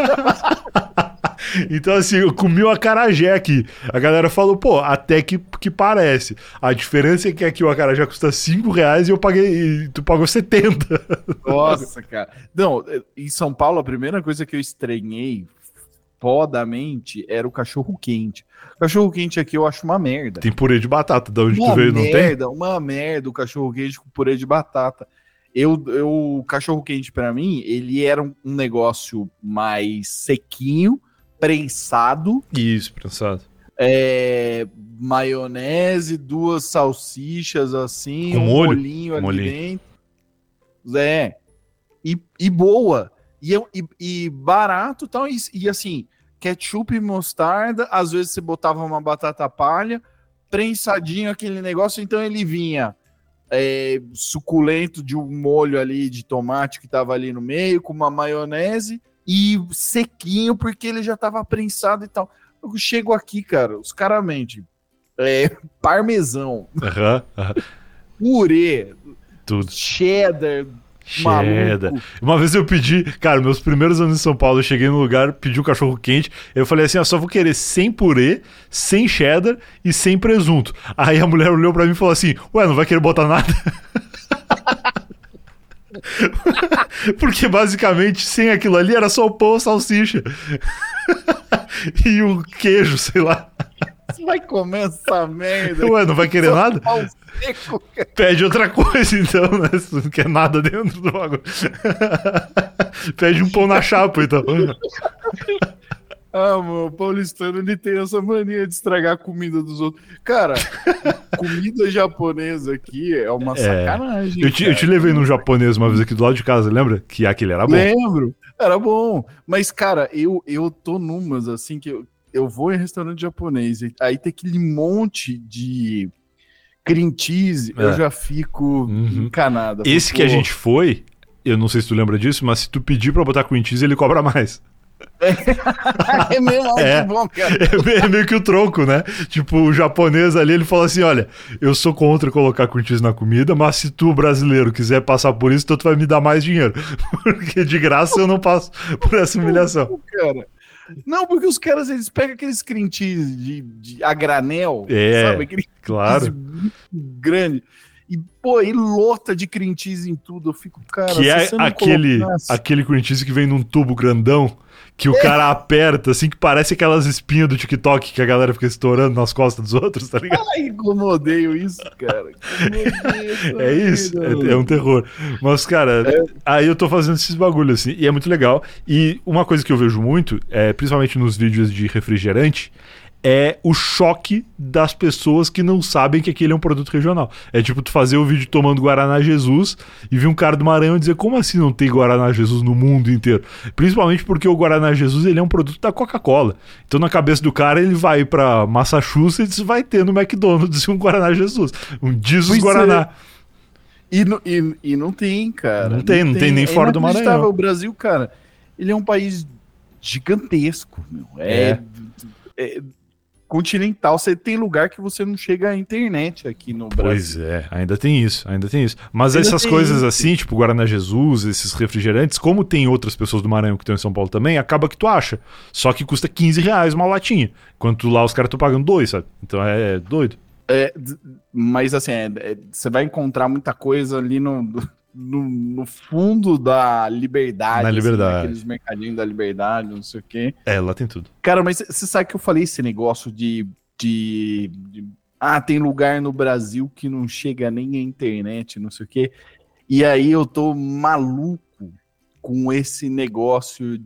S1: Então, assim, eu comi o acarajé aqui. A galera falou, pô, até que parece. A diferença é que aqui o acarajé custa R$5 e tu pagou 70.
S2: Nossa, cara. Não, em São Paulo, a primeira coisa que eu estranhei fodamente era o cachorro-quente. O cachorro-quente aqui eu acho uma merda.
S1: Tem purê de batata, de onde tu veio, não tem?
S2: Uma merda o cachorro-quente com purê de batata. O cachorro-quente, pra mim, ele era um negócio mais sequinho, prensado.
S1: Isso, prensado.
S2: Maionese, 2 salsichas assim,
S1: com
S2: molhinho ali dentro. E boa. E barato e tal. E assim, ketchup e mostarda, às vezes você botava uma batata palha, prensadinho aquele negócio, então ele vinha suculento de um molho ali de tomate que tava ali no meio, com uma maionese e sequinho, porque ele já tava prensado e tal. Eu chego aqui, cara, os caras mentem. Parmesão, purê,
S1: tudo.
S2: Cheddar. Maluco.
S1: Uma vez eu pedi, cara, meus primeiros anos em São Paulo, eu cheguei no lugar, pedi um cachorro quente, eu falei assim, só vou querer sem purê, sem cheddar e sem presunto. Aí a mulher olhou pra mim e falou assim, ué, não vai querer botar nada? Porque basicamente, sem aquilo ali, era só o pão, a salsicha. E o queijo, sei lá.
S2: Você vai comer essa merda?
S1: Ué, não vai querer nada?
S2: Pau seco, cara.
S1: Pede outra coisa, então, né? Se não quer nada dentro do bagulho. Pede um pão na chapa, então.
S2: Ah, mano, o paulistano, ele tem essa mania de estragar a comida dos outros. Cara, comida japonesa aqui é uma sacanagem.
S1: Eu te levei num japonês uma vez aqui do lado de casa, lembra? Que aquele era bom.
S2: Lembro, era bom. Mas, cara, eu tô numas, assim, que eu vou em restaurante japonês, e aí tem aquele monte de cream cheese, eu já fico encanado.
S1: Esse que a gente foi, eu não sei se tu lembra disso, mas se tu pedir pra botar cream cheese, ele cobra mais.
S2: É mesmo, que bom, cara.
S1: É meio que o troco, né? Tipo, o japonês ali, ele fala assim, olha, eu sou contra colocar cream cheese na comida, mas se tu, brasileiro, quiser passar por isso, então tu vai me dar mais dinheiro. Porque de graça eu não passo por essa humilhação.
S2: Cara. Não, porque os caras, eles pegam aqueles cream cheese de a granel, sabe? Aquele
S1: claro.
S2: Muito grande. E, pô, e lota de cream cheese em tudo. Eu fico, cara...
S1: Que é aquele cream cheese que vem num tubo grandão, que o cara aperta, assim, que parece aquelas espinhas do TikTok que a galera fica estourando nas costas dos outros, tá ligado?
S2: Ai, como eu odeio isso, cara.
S1: É isso, é um terror. Mas, cara, aí eu tô fazendo esses bagulhos, assim, e é muito legal. E uma coisa que eu vejo muito, principalmente nos vídeos de refrigerante, é o choque das pessoas que não sabem que aquele é um produto regional. É tipo tu fazer o vídeo tomando Guaraná Jesus e vir um cara do Maranhão dizer, como assim não tem Guaraná Jesus no mundo inteiro? Principalmente porque o Guaraná Jesus, ele é um produto da Coca-Cola. Então na cabeça do cara, ele vai pra Massachusetts e vai ter no McDonald's um Guaraná Jesus. Um Jesus Guaraná.
S2: E não tem, cara.
S1: Não tem nem fora do Maranhão.
S2: O Brasil, cara, ele é um país gigantesco, meu. Continental, você tem lugar que você não chega à internet aqui no Brasil.
S1: Pois é, ainda tem isso. Mas essas coisas assim, tipo Guaraná Jesus, esses refrigerantes, como tem outras pessoas do Maranhão que estão em São Paulo também, acaba que tu acha. Só que custa R$15 uma latinha, enquanto lá os caras estão pagando 2, sabe? Então é doido.
S2: Mas assim, você vai encontrar muita coisa ali no fundo da Liberdade.
S1: Na Liberdade.
S2: Assim, aqueles mercadinhos da Liberdade, não sei o quê.
S1: Lá tem tudo.
S2: Cara, mas você sabe que eu falei esse negócio de tem lugar no Brasil que não chega nem à internet, não sei o quê. E aí eu tô maluco com esse negócio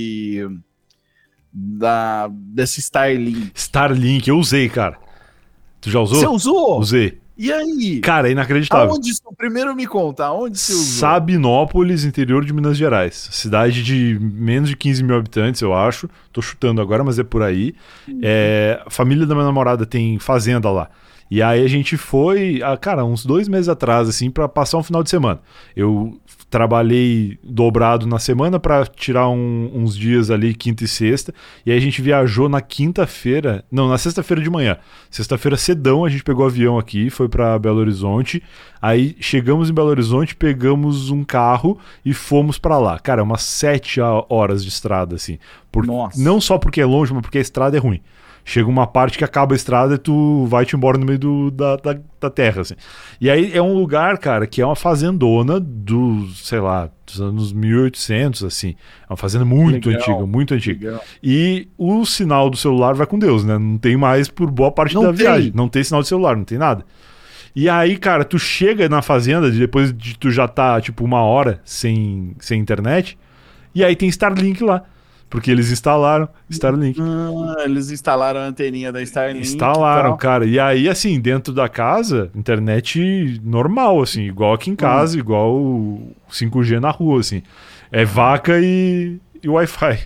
S2: desse Starlink.
S1: Starlink, eu usei, cara. Tu já usou?
S2: Você usou?
S1: Usei.
S2: E aí?
S1: Cara, é inacreditável.
S2: Primeiro me conta, aonde você usou?
S1: Sabinópolis, interior de Minas Gerais. Cidade de menos de 15 mil habitantes, eu acho. Tô chutando agora, mas é por aí. A família da minha namorada tem fazenda lá. E aí a gente foi, cara, uns 2 meses atrás, assim, pra passar um final de semana. Eu trabalhei dobrado na semana pra tirar uns dias ali, quinta e sexta. E aí a gente viajou na quinta-feira, não, na sexta-feira de manhã. Sexta-feira cedão, a gente pegou o avião aqui, foi pra Belo Horizonte. Aí chegamos em Belo Horizonte, pegamos um carro e fomos pra lá. Cara, umas 7 horas de estrada, assim.
S2: Nossa.
S1: Não só porque é longe, mas porque a estrada é ruim. Chega uma parte que acaba a estrada e tu vai-te embora no meio da terra, assim. E aí é um lugar, cara, que é uma fazendona dos anos 1800, assim. É uma fazenda muito antiga, muito antiga. Legal. E o sinal do celular vai com Deus, né? Não tem mais por boa parte da viagem. Não tem sinal de celular, não tem nada. E aí, cara, tu chega na fazenda, depois de tu já tá, tipo, 1 hora sem internet, e aí tem Starlink lá. Porque eles instalaram Starlink.
S2: Eles instalaram a anteninha da Starlink.
S1: Instalaram, cara. E aí, assim, dentro da casa, internet normal, assim, igual aqui em casa, igual o 5G na rua, assim. É vaca e Wi-Fi.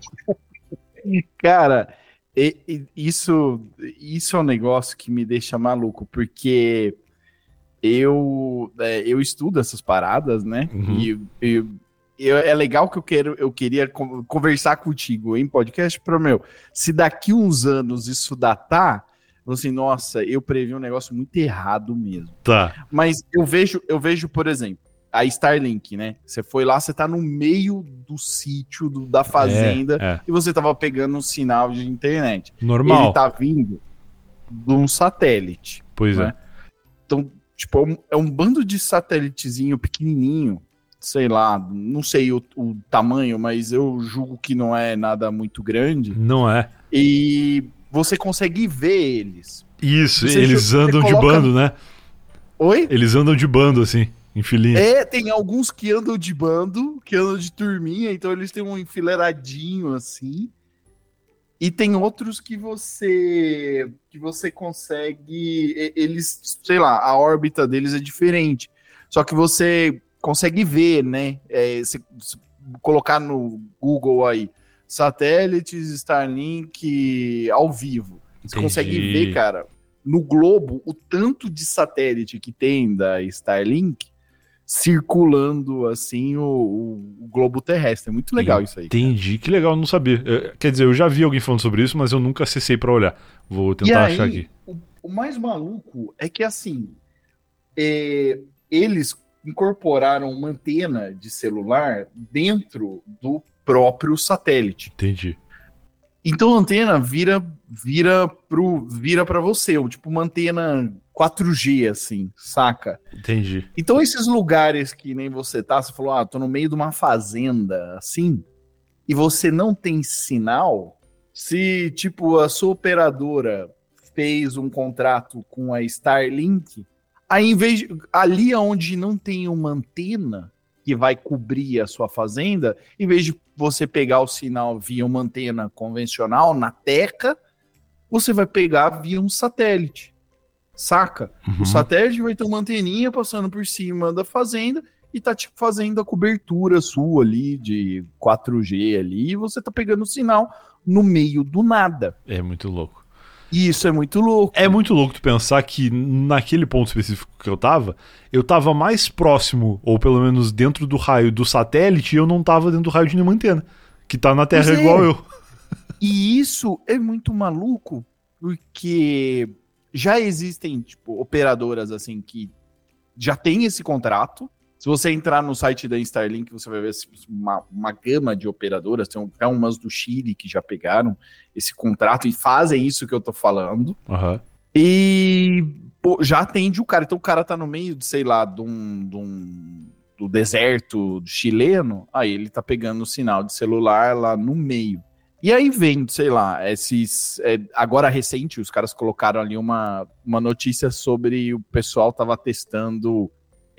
S2: Cara, isso é um negócio que me deixa maluco, porque eu estudo essas paradas, né? É legal que eu queria conversar contigo em podcast se daqui uns anos isso datar, assim, nossa, eu previ um negócio muito errado mesmo.
S1: Tá.
S2: Mas eu vejo, por exemplo, a Starlink, né? Você foi lá, você tá no meio do sítio da fazenda e você tava pegando um sinal de internet.
S1: Normal.
S2: Ele tá vindo de um satélite.
S1: Pois
S2: né? Então, tipo, é um bando de satélitezinho pequenininho sei lá, não sei o tamanho, mas eu julgo que não é nada muito grande.
S1: Não é.
S2: E você consegue ver eles.
S1: Isso, eles andam de bando, né?
S2: Oi?
S1: Eles andam de bando, assim, em filinha.
S2: Tem alguns que andam de bando, que andam de turminha, então eles têm um enfileiradinho, assim. E tem outros que você consegue... Eles, sei lá, a órbita deles é diferente. Só que você consegue ver, né? Se colocar no Google aí, satélites Starlink ao vivo. Você
S1: Entendi.
S2: consegue ver, cara, no globo, o tanto de satélite que tem da Starlink circulando, assim, o globo terrestre. É muito legal isso aí.
S1: Entendi, que legal, eu não sabia. Quer dizer, eu já vi alguém falando sobre isso, mas eu nunca acessei pra olhar. Vou tentar achar aqui.
S2: O mais maluco é que, assim, eles incorporaram uma antena de celular dentro do próprio satélite.
S1: Entendi.
S2: Então a antena vira para você, tipo uma antena 4G, assim, saca?
S1: Entendi.
S2: Então esses lugares que nem você falou, tô no meio de uma fazenda, assim, e você não tem sinal, se, tipo, a sua operadora fez um contrato com a Starlink, aí, ali onde não tem uma antena que vai cobrir a sua fazenda, em vez de você pegar o sinal via uma antena convencional na teca, você vai pegar via um satélite, saca?
S1: Uhum.
S2: O satélite vai ter uma anteninha passando por cima da fazenda e tá tipo fazendo a cobertura sua ali de 4G ali, e você tá pegando o sinal no meio do nada.
S1: É muito louco.
S2: E isso é muito louco.
S1: É muito louco tu pensar que naquele ponto específico que eu tava mais próximo, ou pelo menos dentro do raio do satélite, e eu não tava dentro do raio de nenhuma antena, que tá na Terra igual eu.
S2: E isso é muito maluco, porque já existem, tipo, operadoras assim que já tem esse contrato. Se você entrar no site da Starlink, você vai ver uma gama de operadoras. Tem até umas do Chile que já pegaram esse contrato e fazem isso que eu tô falando.
S1: Uhum.
S2: E já atende o cara. Então o cara tá no meio de, sei lá, do deserto chileno. Aí ele tá pegando o sinal de celular lá no meio. E aí vem, sei lá, agora recente, os caras colocaram ali uma notícia sobre o pessoal tava testando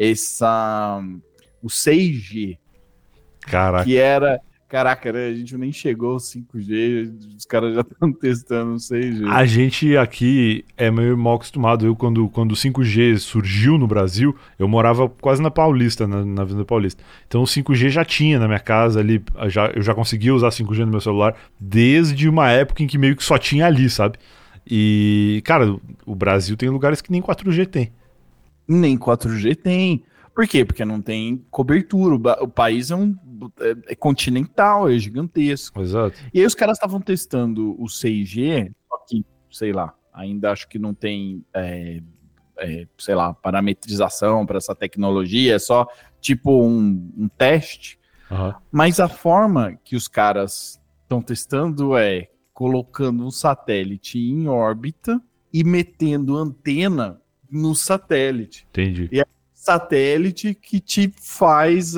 S2: o 6G.
S1: Caraca.
S2: Que era... Caraca, né? A gente nem chegou ao 5G, os caras já estão testando o 6G.
S1: A gente aqui é meio mal acostumado. Eu, quando o 5G surgiu no Brasil, eu morava quase na Paulista, na Avenida Paulista. Então o 5G já tinha na minha casa ali, eu já conseguia usar 5G no meu celular desde uma época em que meio que só tinha ali, sabe? E, cara, o Brasil tem lugares que nem 4G tem.
S2: Nem 4G tem. Por quê? Porque não tem cobertura. O país é continental, é gigantesco.
S1: Exato.
S2: E aí os caras estavam testando o 6G, só que, sei lá, ainda acho que não tem, sei lá, parametrização para essa tecnologia, é só tipo um teste.
S1: Uhum.
S2: Mas a forma que os caras estão testando é colocando um satélite em órbita e metendo antena no satélite.
S1: Entendi.
S2: E é satélite que te faz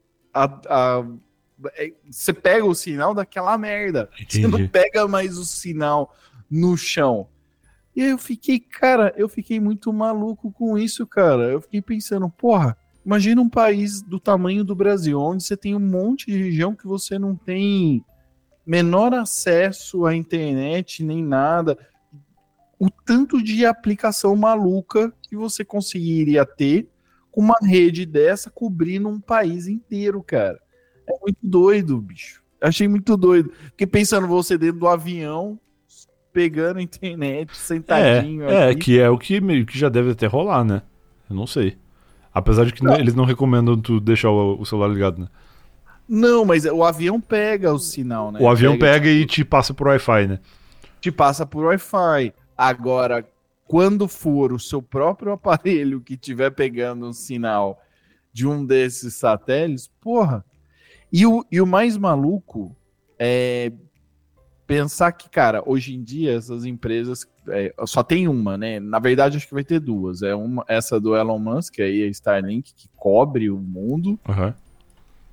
S2: você pega o sinal daquela merda.
S1: Entendi.
S2: Você não pega mais o sinal no chão. E aí eu fiquei muito maluco com isso, cara. Eu fiquei pensando, porra, imagina um país do tamanho do Brasil, onde você tem um monte de região que você não tem menor acesso à internet, nem nada. O tanto de aplicação maluca que você conseguiria ter com uma rede dessa cobrindo um país inteiro, cara. É muito doido, bicho. Achei muito doido. Fiquei pensando você dentro do avião, pegando a internet, sentadinho.
S1: Que é o que meio que já deve até rolar, né? Eu não sei. Apesar de que eles não recomendam tu deixar o celular ligado, né?
S2: Não, mas o avião pega o sinal, né?
S1: O avião pega e te passa por Wi-Fi, né?
S2: Te passa por Wi-Fi. Agora, quando for o seu próprio aparelho que estiver pegando um sinal de um desses satélites, porra. E o mais maluco é pensar que, cara, hoje em dia essas empresas só tem uma, né? Na verdade, acho que vai ter duas. Essa do Elon Musk, aí a Starlink, que cobre o mundo.
S1: Uhum.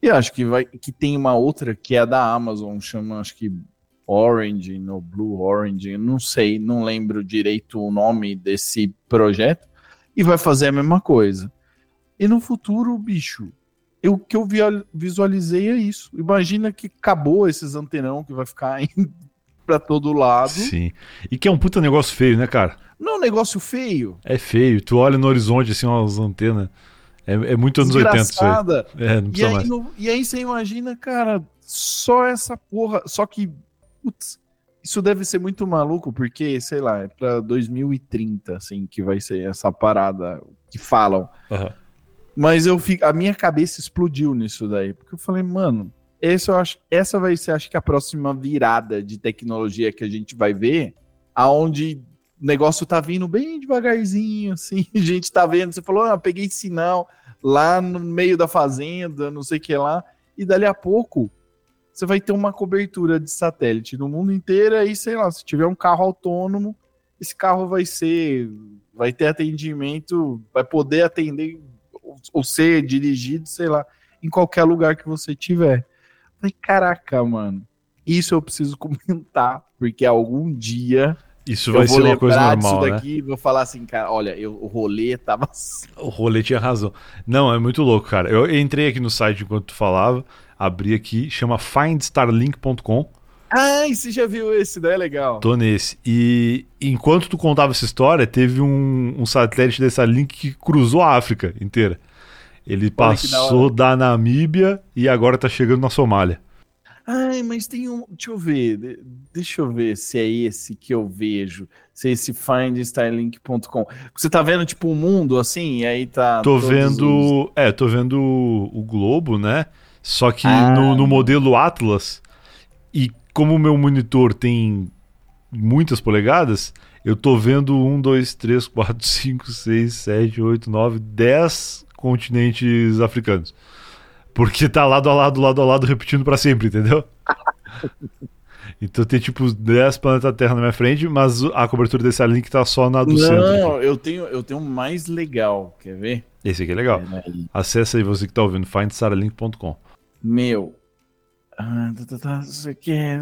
S2: E acho que tem uma outra que é da Amazon, chama, acho que Orange, no Blue Orange, não sei, não lembro direito o nome desse projeto, e vai fazer a mesma coisa. E no futuro, bicho, o que eu visualizei é isso. Imagina que acabou esses antenão que vai ficar indo pra todo lado.
S1: Sim. E que é um puta negócio feio, né, cara?
S2: Não é um negócio feio.
S1: É feio. Tu olha no horizonte, assim, umas antenas. É muito anos 80 isso aí. Não precisa mais.
S2: E aí você imagina, cara, só essa porra. Só que, putz, isso deve ser muito maluco, porque, sei lá, é pra 2030, assim, que vai ser essa parada que falam.
S1: Uhum.
S2: Mas a minha cabeça explodiu nisso daí, porque eu falei, mano, essa vai ser, acho que a próxima virada de tecnologia que a gente vai ver, aonde o negócio tá vindo bem devagarzinho, assim, a gente tá vendo, você falou, peguei sinal lá no meio da fazenda, não sei o que lá, e dali a pouco você vai ter uma cobertura de satélite no mundo inteiro, e sei lá, se tiver um carro autônomo, esse carro vai ter atendimento, vai poder atender ou ser dirigido, sei lá, em qualquer lugar que você tiver. Falei, caraca, mano, isso eu preciso comentar, porque algum dia
S1: isso vai ser uma coisa normal,
S2: disso daqui, né? Vou falar assim, cara, olha, o rolê tava...
S1: O rolê tinha razão. Não, é muito louco, cara. Eu entrei aqui no site enquanto tu falava, abri aqui, chama findstarlink.com.
S2: Ah, você já viu esse, daí é legal.
S1: Tô nesse. E enquanto tu contava essa história, teve um satélite dessa Link que cruzou a África inteira. Ele passou da Namíbia e agora tá chegando na Somália.
S2: Ai, mas tem um... Deixa eu ver se é esse que eu vejo. Se é esse findstarlink.com. Você tá vendo, tipo, o mundo, assim, e aí tá...
S1: Tô vendo o globo, né? Só que no modelo Atlas, e como o meu monitor tem muitas polegadas, eu tô vendo 1, 2, 3, 4, 5, 6, 7, 8, 9, 10 continentes africanos. Porque tá lado a lado, repetindo pra sempre, entendeu? Então tem tipo 10 planetas Terra na minha frente, mas a cobertura desse link tá só na do centro.
S2: Não, eu tenho um mais legal, quer ver?
S1: Esse aqui é legal. Acessa aí você que tá ouvindo, findstarlink.com.
S2: Meu... Isso aqui é...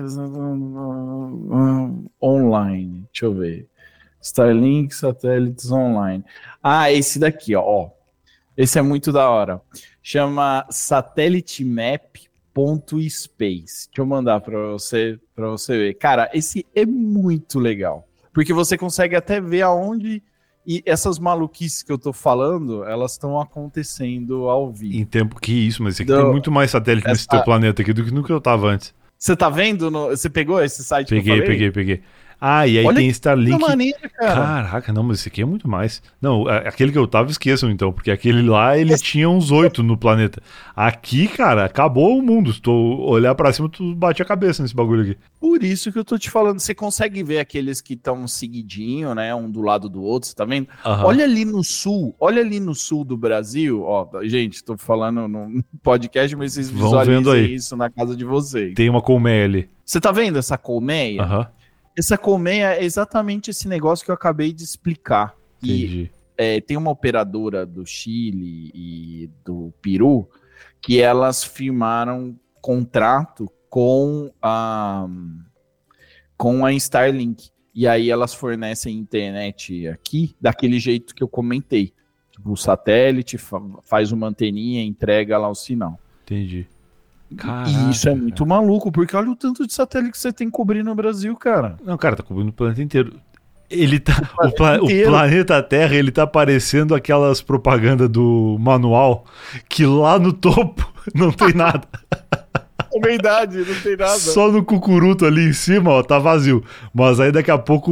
S2: online, deixa eu ver. Starlink Satélites Online. Esse daqui, ó. Esse é muito da hora. Chama satellitemap.space. Deixa eu mandar para você ver. Cara, esse é muito legal. Porque você consegue até ver aonde... E essas maluquices que eu tô falando, elas estão acontecendo ao vivo.
S1: Em tempo que isso, mas esse aqui tem muito mais satélite nesse teu planeta aqui do que no que eu tava antes.
S2: Você tá vendo? Você pegou esse site que eu falei?
S1: Peguei. E aí tem Starlink.
S2: Maneira, cara.
S1: Caraca, não, mas esse aqui é muito mais. Não, aquele que eu tava, esqueçam então, porque aquele lá, ele tinha uns 8 no planeta. Aqui, cara, acabou o mundo. Se tu olhar pra cima, tu bate a cabeça nesse bagulho aqui.
S2: Por isso que eu tô te falando. Você consegue ver aqueles que estão seguidinho, né? Um do lado do outro, você tá vendo?
S1: Uhum.
S2: Olha ali no sul do Brasil, ó. Gente, tô falando no podcast, mas vocês visualizem isso na casa de vocês.
S1: Tem uma colmeia ali.
S2: Você tá vendo essa colmeia?
S1: Aham.
S2: Essa colmeia é exatamente esse negócio que eu acabei de explicar.
S1: Entendi.
S2: E tem uma operadora do Chile e do Peru que elas firmaram contrato com a Starlink. E aí elas fornecem internet aqui daquele jeito que eu comentei. Tipo, o satélite faz uma anteninha e entrega lá o sinal.
S1: Entendi.
S2: Caraca, e isso é muito maluco, porque olha o tanto de satélite que você tem que cobrir no Brasil, cara.
S1: Não, cara, tá cobrindo o planeta inteiro. Ele tá, o planeta Terra, ele tá parecendo aquelas propagandas do manual que lá no topo não tem nada.
S2: É verdade, não tem nada.
S1: Só no cucuruto ali em cima, ó, tá vazio. Mas aí daqui a pouco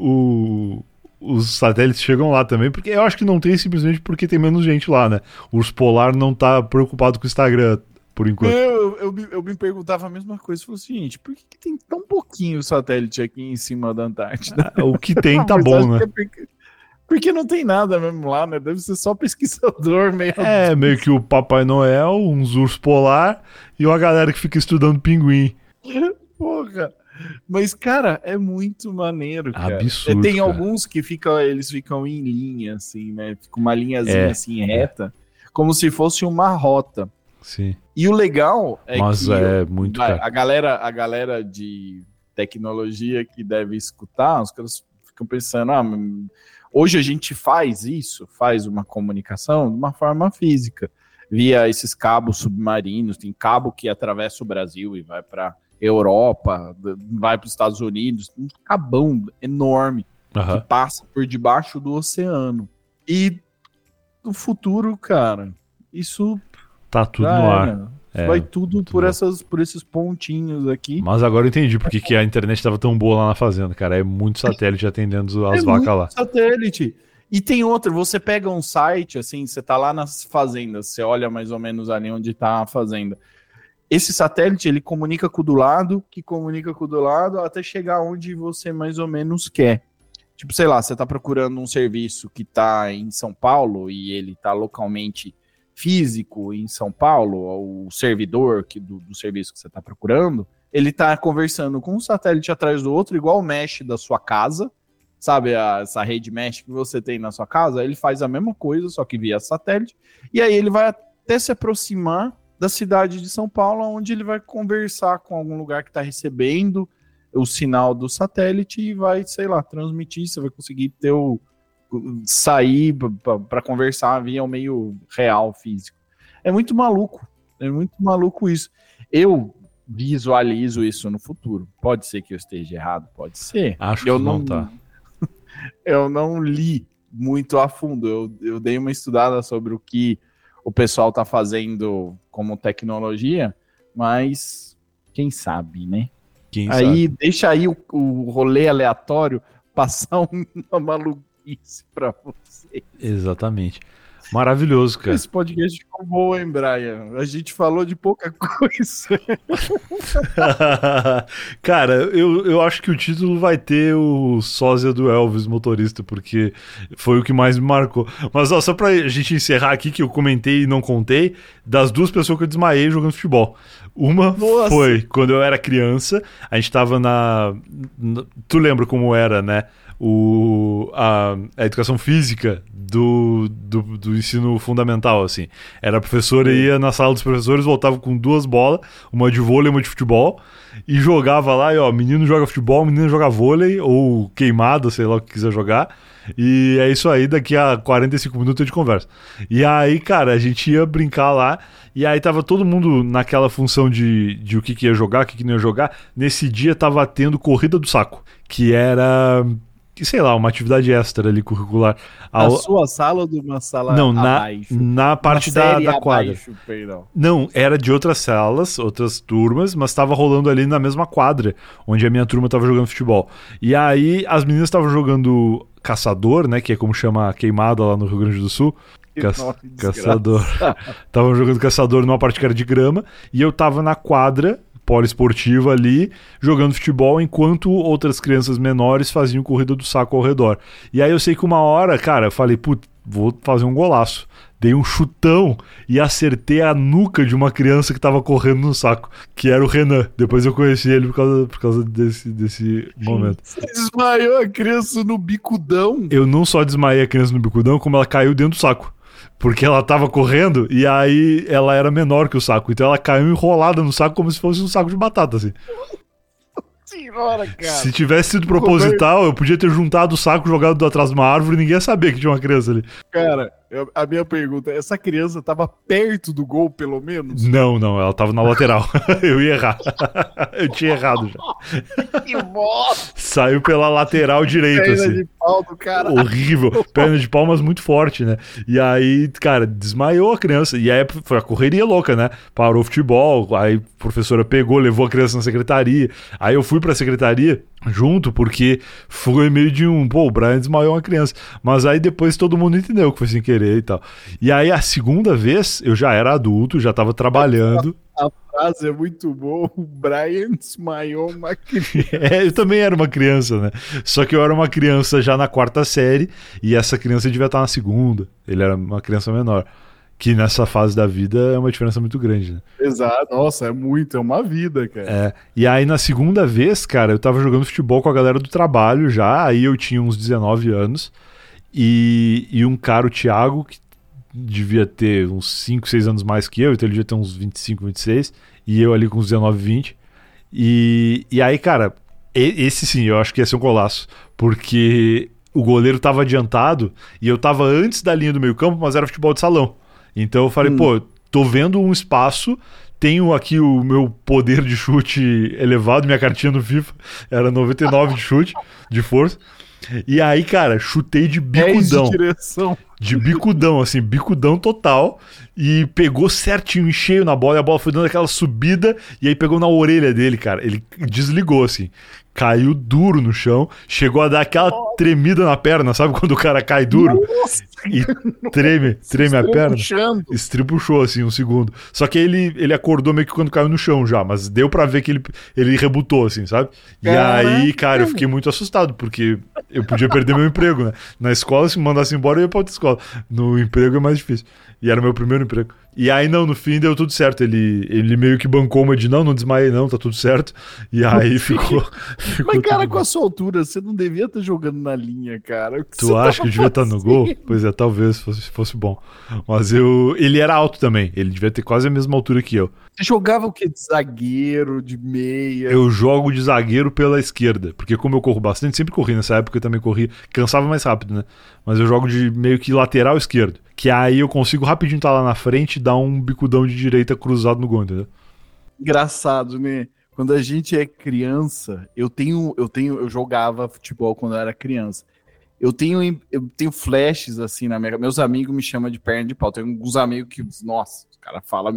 S1: os satélites chegam lá também, porque eu acho que não tem simplesmente porque tem menos gente lá, né? O Urso Polar não tá preocupado com o Instagram, por enquanto.
S2: Eu me perguntava a mesma coisa. Eu falei assim, gente, por que tem tão pouquinho satélite aqui em cima da Antártida?
S1: O que tem tá bom, né?
S2: Porque não tem nada mesmo lá, né? Deve ser só pesquisador meio...
S1: meio que o Papai Noel, uns ursos polar e uma galera que fica estudando pinguim.
S2: Porra. Mas, cara, é muito maneiro, cara.
S1: Absurdo,
S2: tem
S1: cara.
S2: alguns que eles ficam em linha, assim, né? Fica uma linhazinha assim, reta, como se fosse uma rota.
S1: Sim.
S2: E o legal é
S1: Mas
S2: que
S1: é muito caro.
S2: a galera de tecnologia que deve escutar, os caras ficam pensando, hoje a gente faz uma comunicação de uma forma física, via esses cabos submarinos, tem cabo que atravessa o Brasil e vai para Europa, vai para os Estados Unidos, um cabão enorme que passa por debaixo do oceano. E no futuro, cara, isso
S1: tá tudo no ar.
S2: Vai tudo por esses pontinhos aqui.
S1: Mas agora eu entendi porque que a internet estava tão boa lá na fazenda, cara. É muito satélite atendendo as vacas lá.
S2: Satélite. E tem outro, você pega um site, assim, você tá lá nas fazendas, você olha mais ou menos ali onde tá a fazenda. Esse satélite, ele comunica com o do lado, que comunica com o do lado, até chegar onde você mais ou menos quer. Tipo, sei lá, você tá procurando um serviço que tá em São Paulo e ele tá localmente físico em São Paulo, o servidor do serviço que você tá procurando, ele tá conversando com um satélite atrás do outro, igual o mesh da sua casa, sabe, essa rede mesh que você tem na sua casa, ele faz a mesma coisa, só que via satélite, e aí ele vai até se aproximar da cidade de São Paulo, onde ele vai conversar com algum lugar que está recebendo o sinal do satélite e vai, sei lá, transmitir, você vai conseguir sair para conversar via o meio real, físico. É muito maluco isso. Eu visualizo isso no futuro. Pode ser que eu esteja errado, pode ser.
S1: Acho que não tá.
S2: Eu não li muito a fundo, eu dei uma estudada sobre o que o pessoal tá fazendo como tecnologia, mas quem sabe, né? Deixa aí o rolê aleatório passar uma maluquice pra você.
S1: Exatamente. Maravilhoso, cara.
S2: Esse podcast ficou bom, hein, Brian? A gente falou de pouca coisa.
S1: Cara, eu acho que o título vai ter o sósia do Elvis, motorista, porque foi o que mais me marcou. Mas ó, só pra gente encerrar aqui, que eu comentei e não contei, das duas pessoas que eu desmaiei jogando futebol. Uma foi quando eu era criança, a gente tava tu lembra como era, né? A educação física do ensino fundamental, assim. Era a professora, ia na sala dos professores, voltava com 2 bolas, uma de vôlei e uma de futebol, e jogava lá, e ó, menino joga futebol, menino joga vôlei, ou queimada, sei lá o que quiser jogar, e é isso aí, daqui a 45 minutos de conversa. E aí, cara, a gente ia brincar lá, e aí tava todo mundo naquela função de o que ia jogar, o que não ia jogar. Nesse dia tava tendo corrida do saco, que era... sei lá, uma atividade extra ali curricular.
S2: Na sua sala ou de uma sala abaixo?
S1: Na parte da quadra.
S2: Abaixo, perdão.
S1: Não, era de outras salas, outras turmas, mas estava rolando ali na mesma quadra, onde a minha turma estava jogando futebol. E aí as meninas estavam jogando caçador, né, que é como chama a queimada lá no Rio Grande do Sul. Caçador. Estavam jogando caçador numa parte que era de grama, e eu tava na quadra poliesportiva ali, jogando futebol, enquanto outras crianças menores faziam corrida do saco ao redor. E aí eu sei que uma hora, cara, eu falei, putz, vou fazer um golaço. Dei um chutão e acertei a nuca de uma criança que tava correndo no saco, que era o Renan. Depois eu conheci ele por causa desse momento.
S2: Você desmaiou a criança no bicudão?
S1: Eu não só desmaiei a criança no bicudão, como ela caiu dentro do saco. Porque ela tava correndo e aí ela era menor que o saco. Então ela caiu enrolada no saco como se fosse um saco de batata, assim.
S2: Senhora, cara.
S1: Se tivesse sido proposital, eu podia ter juntado o saco, jogado atrás de uma árvore e ninguém ia saber que tinha uma criança ali.
S2: Cara, a minha pergunta, essa criança tava perto do gol, pelo menos?
S1: Não, ela tava na lateral. Eu ia errar. Eu tinha errado já.
S2: Que bosta!
S1: Saiu pela lateral direita,
S2: perna
S1: assim.
S2: De pau do cara.
S1: Horrível. Perna de pau, mas muito forte, né? E aí, cara, desmaiou a criança. E aí foi a correria louca, né? Parou o futebol, aí a professora pegou, levou a criança na secretaria. Aí eu fui pra secretaria junto, porque foi meio de o Brian desmaiou uma criança. Mas aí depois todo mundo entendeu que foi sem querer e tal. E aí a segunda vez, eu já era adulto, já tava trabalhando.
S2: A frase é muito boa, o Brian desmaiou uma criança.
S1: Eu também era uma criança, né? Só que eu era uma criança já na 4ª série, e essa criança devia estar na 2ª. Ele era uma criança menor. Que nessa fase da vida é uma diferença muito grande, né?
S2: Exato, nossa, é uma vida, cara.
S1: E aí na segunda vez, cara, eu tava jogando futebol com a galera do trabalho já, aí eu tinha uns 19 anos, e um cara, o Thiago, que devia ter uns 5, 6 anos mais que eu, então ele devia ter uns 25, 26, e eu ali com uns 19, 20. E aí, cara, esse sim, eu acho que ia ser um golaço, porque o goleiro tava adiantado e eu tava antes da linha do meio campo, mas era futebol de salão. Então eu falei, pô, tô vendo um espaço, tenho aqui o meu poder de chute elevado, minha cartinha no FIFA era 99 de chute, de força. E aí, cara, chutei de bicudão. De bicudão, assim, bicudão total. E pegou certinho, em cheio na bola. E a bola foi dando aquela subida. E aí pegou na orelha dele, cara. Ele desligou, assim. Caiu duro no chão. Chegou a dar aquela tremida na perna. Sabe quando o cara cai duro? Nossa, e treme a perna? Estripuchou, assim, um segundo. Só que ele acordou meio que quando caiu no chão já. Mas deu pra ver que ele rebutou, assim, sabe? E aí, cara, eu fiquei muito assustado. Porque eu podia perder meu emprego, né? Na escola, se me mandasse embora, eu ia pra outra escola. No emprego é mais difícil. E era o meu primeiro emprego. E aí, não, no fim deu tudo certo. Ele meio que bancou uma de não desmaiei não, tá tudo certo. E aí ficou
S2: Mas, cara, com a sua altura, você não devia estar jogando na linha, cara.
S1: Tu acha que eu devia estar no gol? Pois é, talvez fosse bom. Mas ele era alto também. Ele devia ter quase a mesma altura que eu.
S2: Você jogava o quê? De zagueiro, de meia?
S1: Eu jogo de zagueiro pela esquerda. Porque como eu corro bastante, sempre corri nessa época, eu também corri. Cansava mais rápido, né? Mas eu jogo de meio que lateral esquerdo. Que aí eu consigo rapidinho estar lá na frente e dar um bicudão de direita cruzado no gol, entendeu?
S2: Engraçado, né? Quando a gente é criança, eu jogava futebol quando eu era criança. Eu tenho flashes assim na minha... Meus amigos me chamam de perna de pau. Tem alguns amigos que, nossa, os caras falam,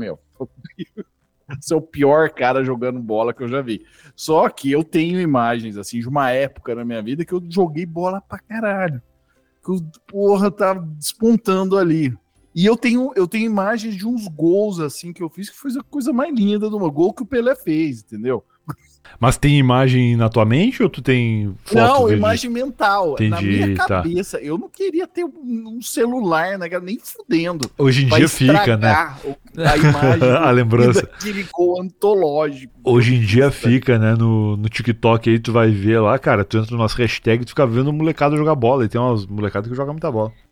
S2: você é o pior cara jogando bola que eu já vi. Só que eu tenho imagens assim de uma época na minha vida que eu joguei bola pra caralho. Que o porra tá despontando ali. E eu tenho imagens de uns gols assim que eu fiz que foi a coisa mais linda do meu gol que o Pelé fez, entendeu?
S1: Mas tem imagem na tua mente ou tu tem foto?
S2: Não, imagem mental.
S1: Entendi,
S2: na minha cabeça. Eu não queria ter um celular, né, nem fudendo.
S1: Hoje em dia fica, né?
S2: A imagem
S1: a lembrança.
S2: Daquele gol antológico.
S1: Hoje em dia fica, né? No TikTok aí tu vai ver lá, cara, tu entra nas hashtags e tu fica vendo o molecado jogar bola. E tem umas molecadas que jogam muita bola.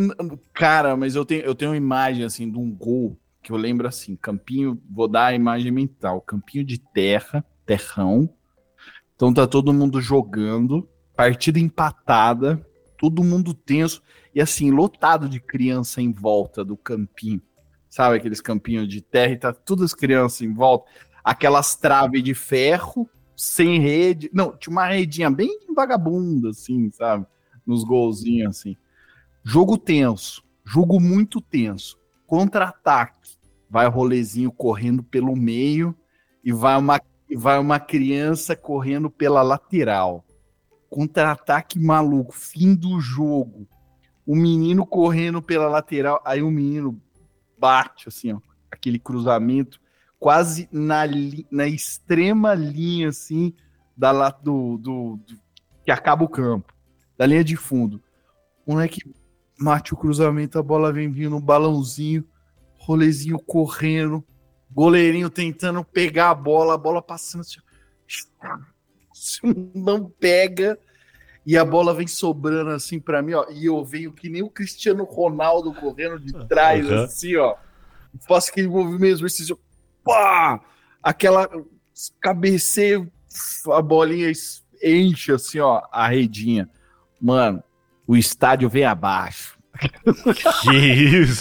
S2: Cara, mas eu tenho uma imagem assim de um gol que eu lembro assim, campinho, vou dar a imagem mental, campinho de terrão. Então tá todo mundo jogando, partida empatada, todo mundo tenso e assim, lotado de criança em volta do campinho. Sabe aqueles campinhos de terra e tá todas as crianças em volta, aquelas traves de ferro, sem rede. Não, tinha uma redinha bem vagabunda assim, sabe? Nos golzinhos assim. Jogo tenso, jogo muito tenso. Contra-ataque. Vai rolezinho correndo pelo meio e vai uma criança correndo pela lateral. Contra-ataque maluco, fim do jogo. O menino correndo pela lateral, aí o menino bate, assim, ó, aquele cruzamento, quase na extrema linha, assim, do que acaba o campo, da linha de fundo. O moleque mate o cruzamento, a bola vem vindo no balãozinho, rolezinho correndo, goleirinho tentando pegar a bola passando assim, não pega, e a bola vem sobrando assim pra mim, ó, e eu venho que nem o Cristiano Ronaldo correndo de trás, assim, ó, faço aquele movimento, assim, pá, aquela cabeceio, a bolinha enche assim, ó, a redinha. Mano, o estádio vem abaixo.
S1: Que isso?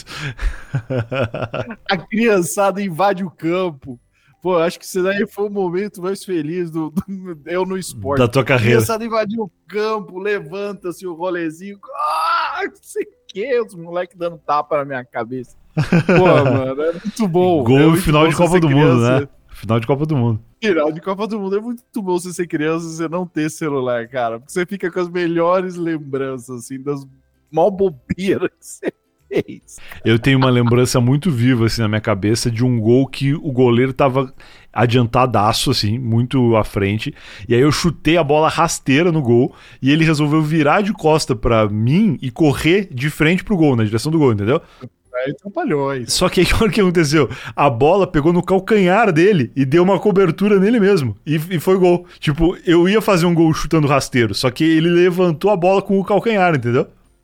S2: A criançada invade o campo. Pô, acho que esse daí foi o momento mais feliz eu no esporte.
S1: Da tua carreira.
S2: A criançada invadiu o campo, levanta-se o rolezinho. Não sei o que, os moleques dando tapa na minha cabeça. Pô, mano, é muito bom.
S1: Gol no final de Copa do Mundo, né? Final de Copa do Mundo.
S2: Final de Copa do Mundo é muito bom você ser criança e você não ter celular, cara. Porque você fica com as melhores lembranças, assim, das mó bobeiras que você fez.
S1: Eu tenho uma lembrança muito viva, assim, na minha cabeça de um gol que o goleiro tava adiantadaço, assim, muito à frente. E aí eu chutei a bola rasteira no gol e ele resolveu virar de costa pra mim e correr de frente pro gol, na direção do gol, entendeu?
S2: Aí atrapalhou isso.
S1: Só que aí o que aconteceu? A bola pegou no calcanhar dele e deu uma cobertura nele mesmo. E foi gol. Tipo, eu ia fazer um gol chutando rasteiro, só que ele levantou a bola com o calcanhar, entendeu?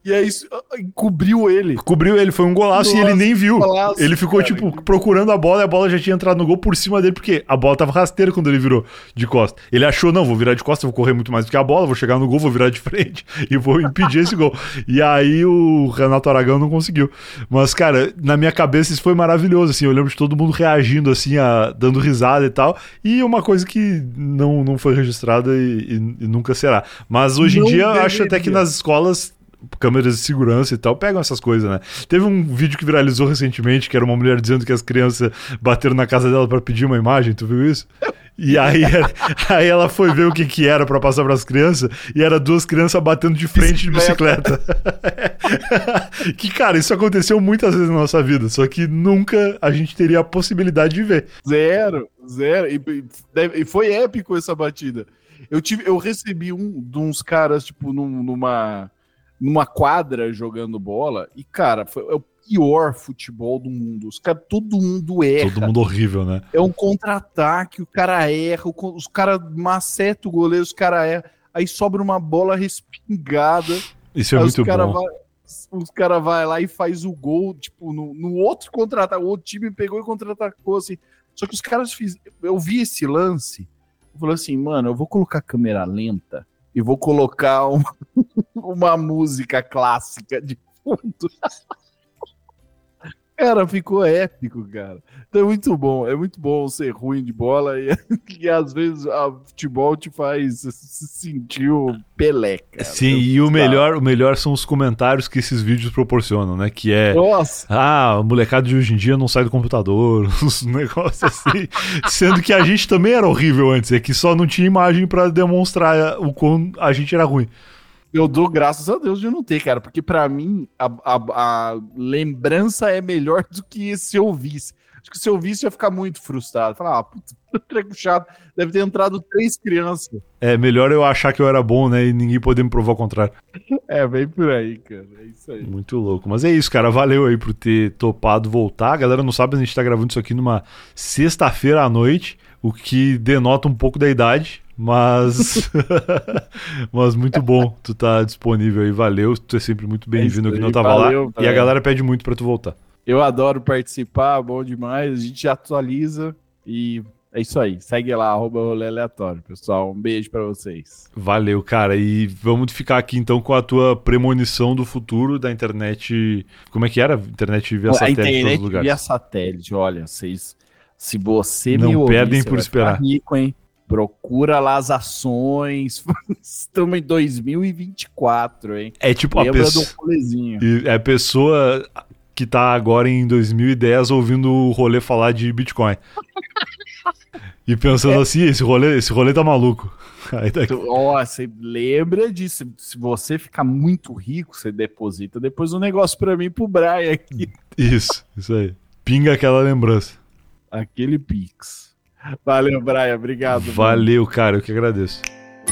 S2: E aí cobriu ele.
S1: Cobriu ele, foi um golaço. Nossa, e ele nem viu.
S2: Golaço,
S1: ele ficou, cara, procurando a bola, e a bola já tinha entrado no gol por cima dele, porque a bola tava rasteira quando ele virou de costa. Ele achou, não, vou virar de costa, vou correr muito mais do que a bola, vou chegar no gol, vou virar de frente e vou impedir esse gol. E aí o Renato Aragão não conseguiu. Mas, cara, na minha cabeça isso foi maravilhoso, assim, eu lembro de todo mundo reagindo, assim, dando risada e tal, e uma coisa que não foi registrada e nunca será. Mas hoje em dia, eu acho até que nas escolas, câmeras de segurança e tal, pegam essas coisas, né? Teve um vídeo que viralizou recentemente, que era uma mulher dizendo que as crianças bateram na casa dela pra pedir uma imagem, tu viu isso? E aí ela foi ver o que era pra passar pras crianças, e era 2 crianças batendo de frente de bicicleta. Que, cara, isso aconteceu muitas vezes na nossa vida, só que nunca a gente teria a possibilidade de ver.
S2: Zero. E foi épico essa batida. Eu recebi de uns caras, tipo, numa quadra jogando bola, e, cara, é o pior futebol do mundo. Os caras, todo mundo erra.
S1: Todo mundo horrível, né?
S2: É um contra-ataque, o cara erra, os caras macetam o goleiro, os caras erram, aí sobra uma bola respingada.
S1: Isso é muito bom.
S2: Os caras vão lá e faz o gol, tipo, no outro contra-ataque. O outro time pegou e contra-atacou, assim. Só que os caras eu vi esse lance, eu falei assim, mano, eu vou colocar a câmera lenta e vou colocar uma música clássica de fundo. Cara, ficou épico, cara. Então é muito bom ser ruim de bola e às vezes o futebol te faz se sentir o Pelé, cara.
S1: Sim, e o melhor são os comentários que esses vídeos proporcionam, né? Que é,
S2: nossa,
S1: o molecado de hoje em dia não sai do computador, uns negócios assim. Sendo que a gente também era horrível antes, é que só não tinha imagem pra demonstrar o quão a gente era ruim.
S2: Eu dou graças a Deus de não ter, cara, porque pra mim a lembrança é melhor do que se eu visse. Acho que se eu visse eu ia ficar muito frustrado. Falar, puta, treco chato, deve ter entrado 3 crianças.
S1: É melhor eu achar que eu era bom, né, e ninguém poder me provar o contrário.
S2: É, vem por aí, cara, é isso aí.
S1: Muito louco, mas é isso, cara, valeu aí por ter topado voltar. A galera não sabe, a gente tá gravando isso aqui numa sexta-feira à noite, o que denota um pouco da idade. Mas muito bom tu tá disponível aí, valeu, tu é sempre muito bem-vindo aqui no Tava Lá, e a galera pede muito pra tu voltar.
S2: Eu adoro participar, bom demais, a gente atualiza e é isso aí, segue lá, @rolê aleatório, pessoal, um beijo pra vocês.
S1: Valeu, cara, e vamos ficar aqui então com a tua premonição do futuro da internet, como é que era? Internet via satélite em todos os lugares.
S2: Via satélite, olha, se você
S1: não
S2: me ouvir,
S1: perdem por esperar.
S2: Rico, hein? Procura lá as ações. Estamos em 2024, hein?
S1: É tipo
S2: lembra do rolezinho.
S1: É a pessoa que tá agora em 2010 ouvindo o rolê falar de Bitcoin. E pensando assim, esse rolê tá maluco.
S2: Você lembra disso? Se você ficar muito rico, você deposita depois um negócio pra mim, pro Brian aqui.
S1: Isso aí. Pinga aquela lembrança.
S2: Aquele Pix. Valeu, Brian. Obrigado.
S1: Valeu, cara. Eu que agradeço.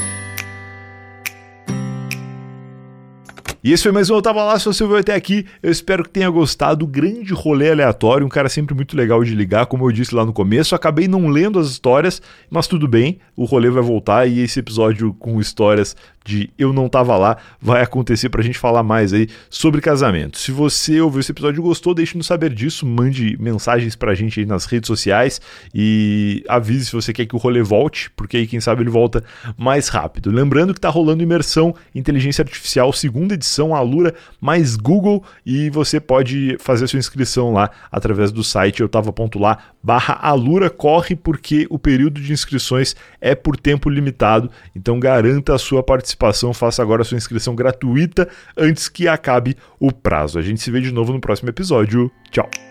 S1: E esse foi mais um Eu Tava Lá. Se você veio até aqui, eu espero que tenha gostado. Grande rolê aleatório, um cara sempre muito legal de ligar, como eu disse lá no começo. Acabei não lendo as histórias, mas tudo bem, o rolê vai voltar e esse episódio com histórias de Eu Não Tava Lá vai acontecer pra gente falar mais aí sobre casamento. Se você ouviu esse episódio e gostou, deixe-nos saber disso, mande mensagens pra gente aí nas redes sociais e avise se você quer que o rolê volte, porque aí quem sabe ele volta mais rápido. Lembrando que tá rolando imersão Inteligência Artificial, 2ª edição, Alura mais Google, e você pode fazer a sua inscrição lá através do site eutava.lá/Alura. Corre porque o período de inscrições é por tempo limitado, então garanta a sua participação, faça agora a sua inscrição gratuita antes que acabe o prazo. A gente se vê de novo no próximo episódio. Tchau!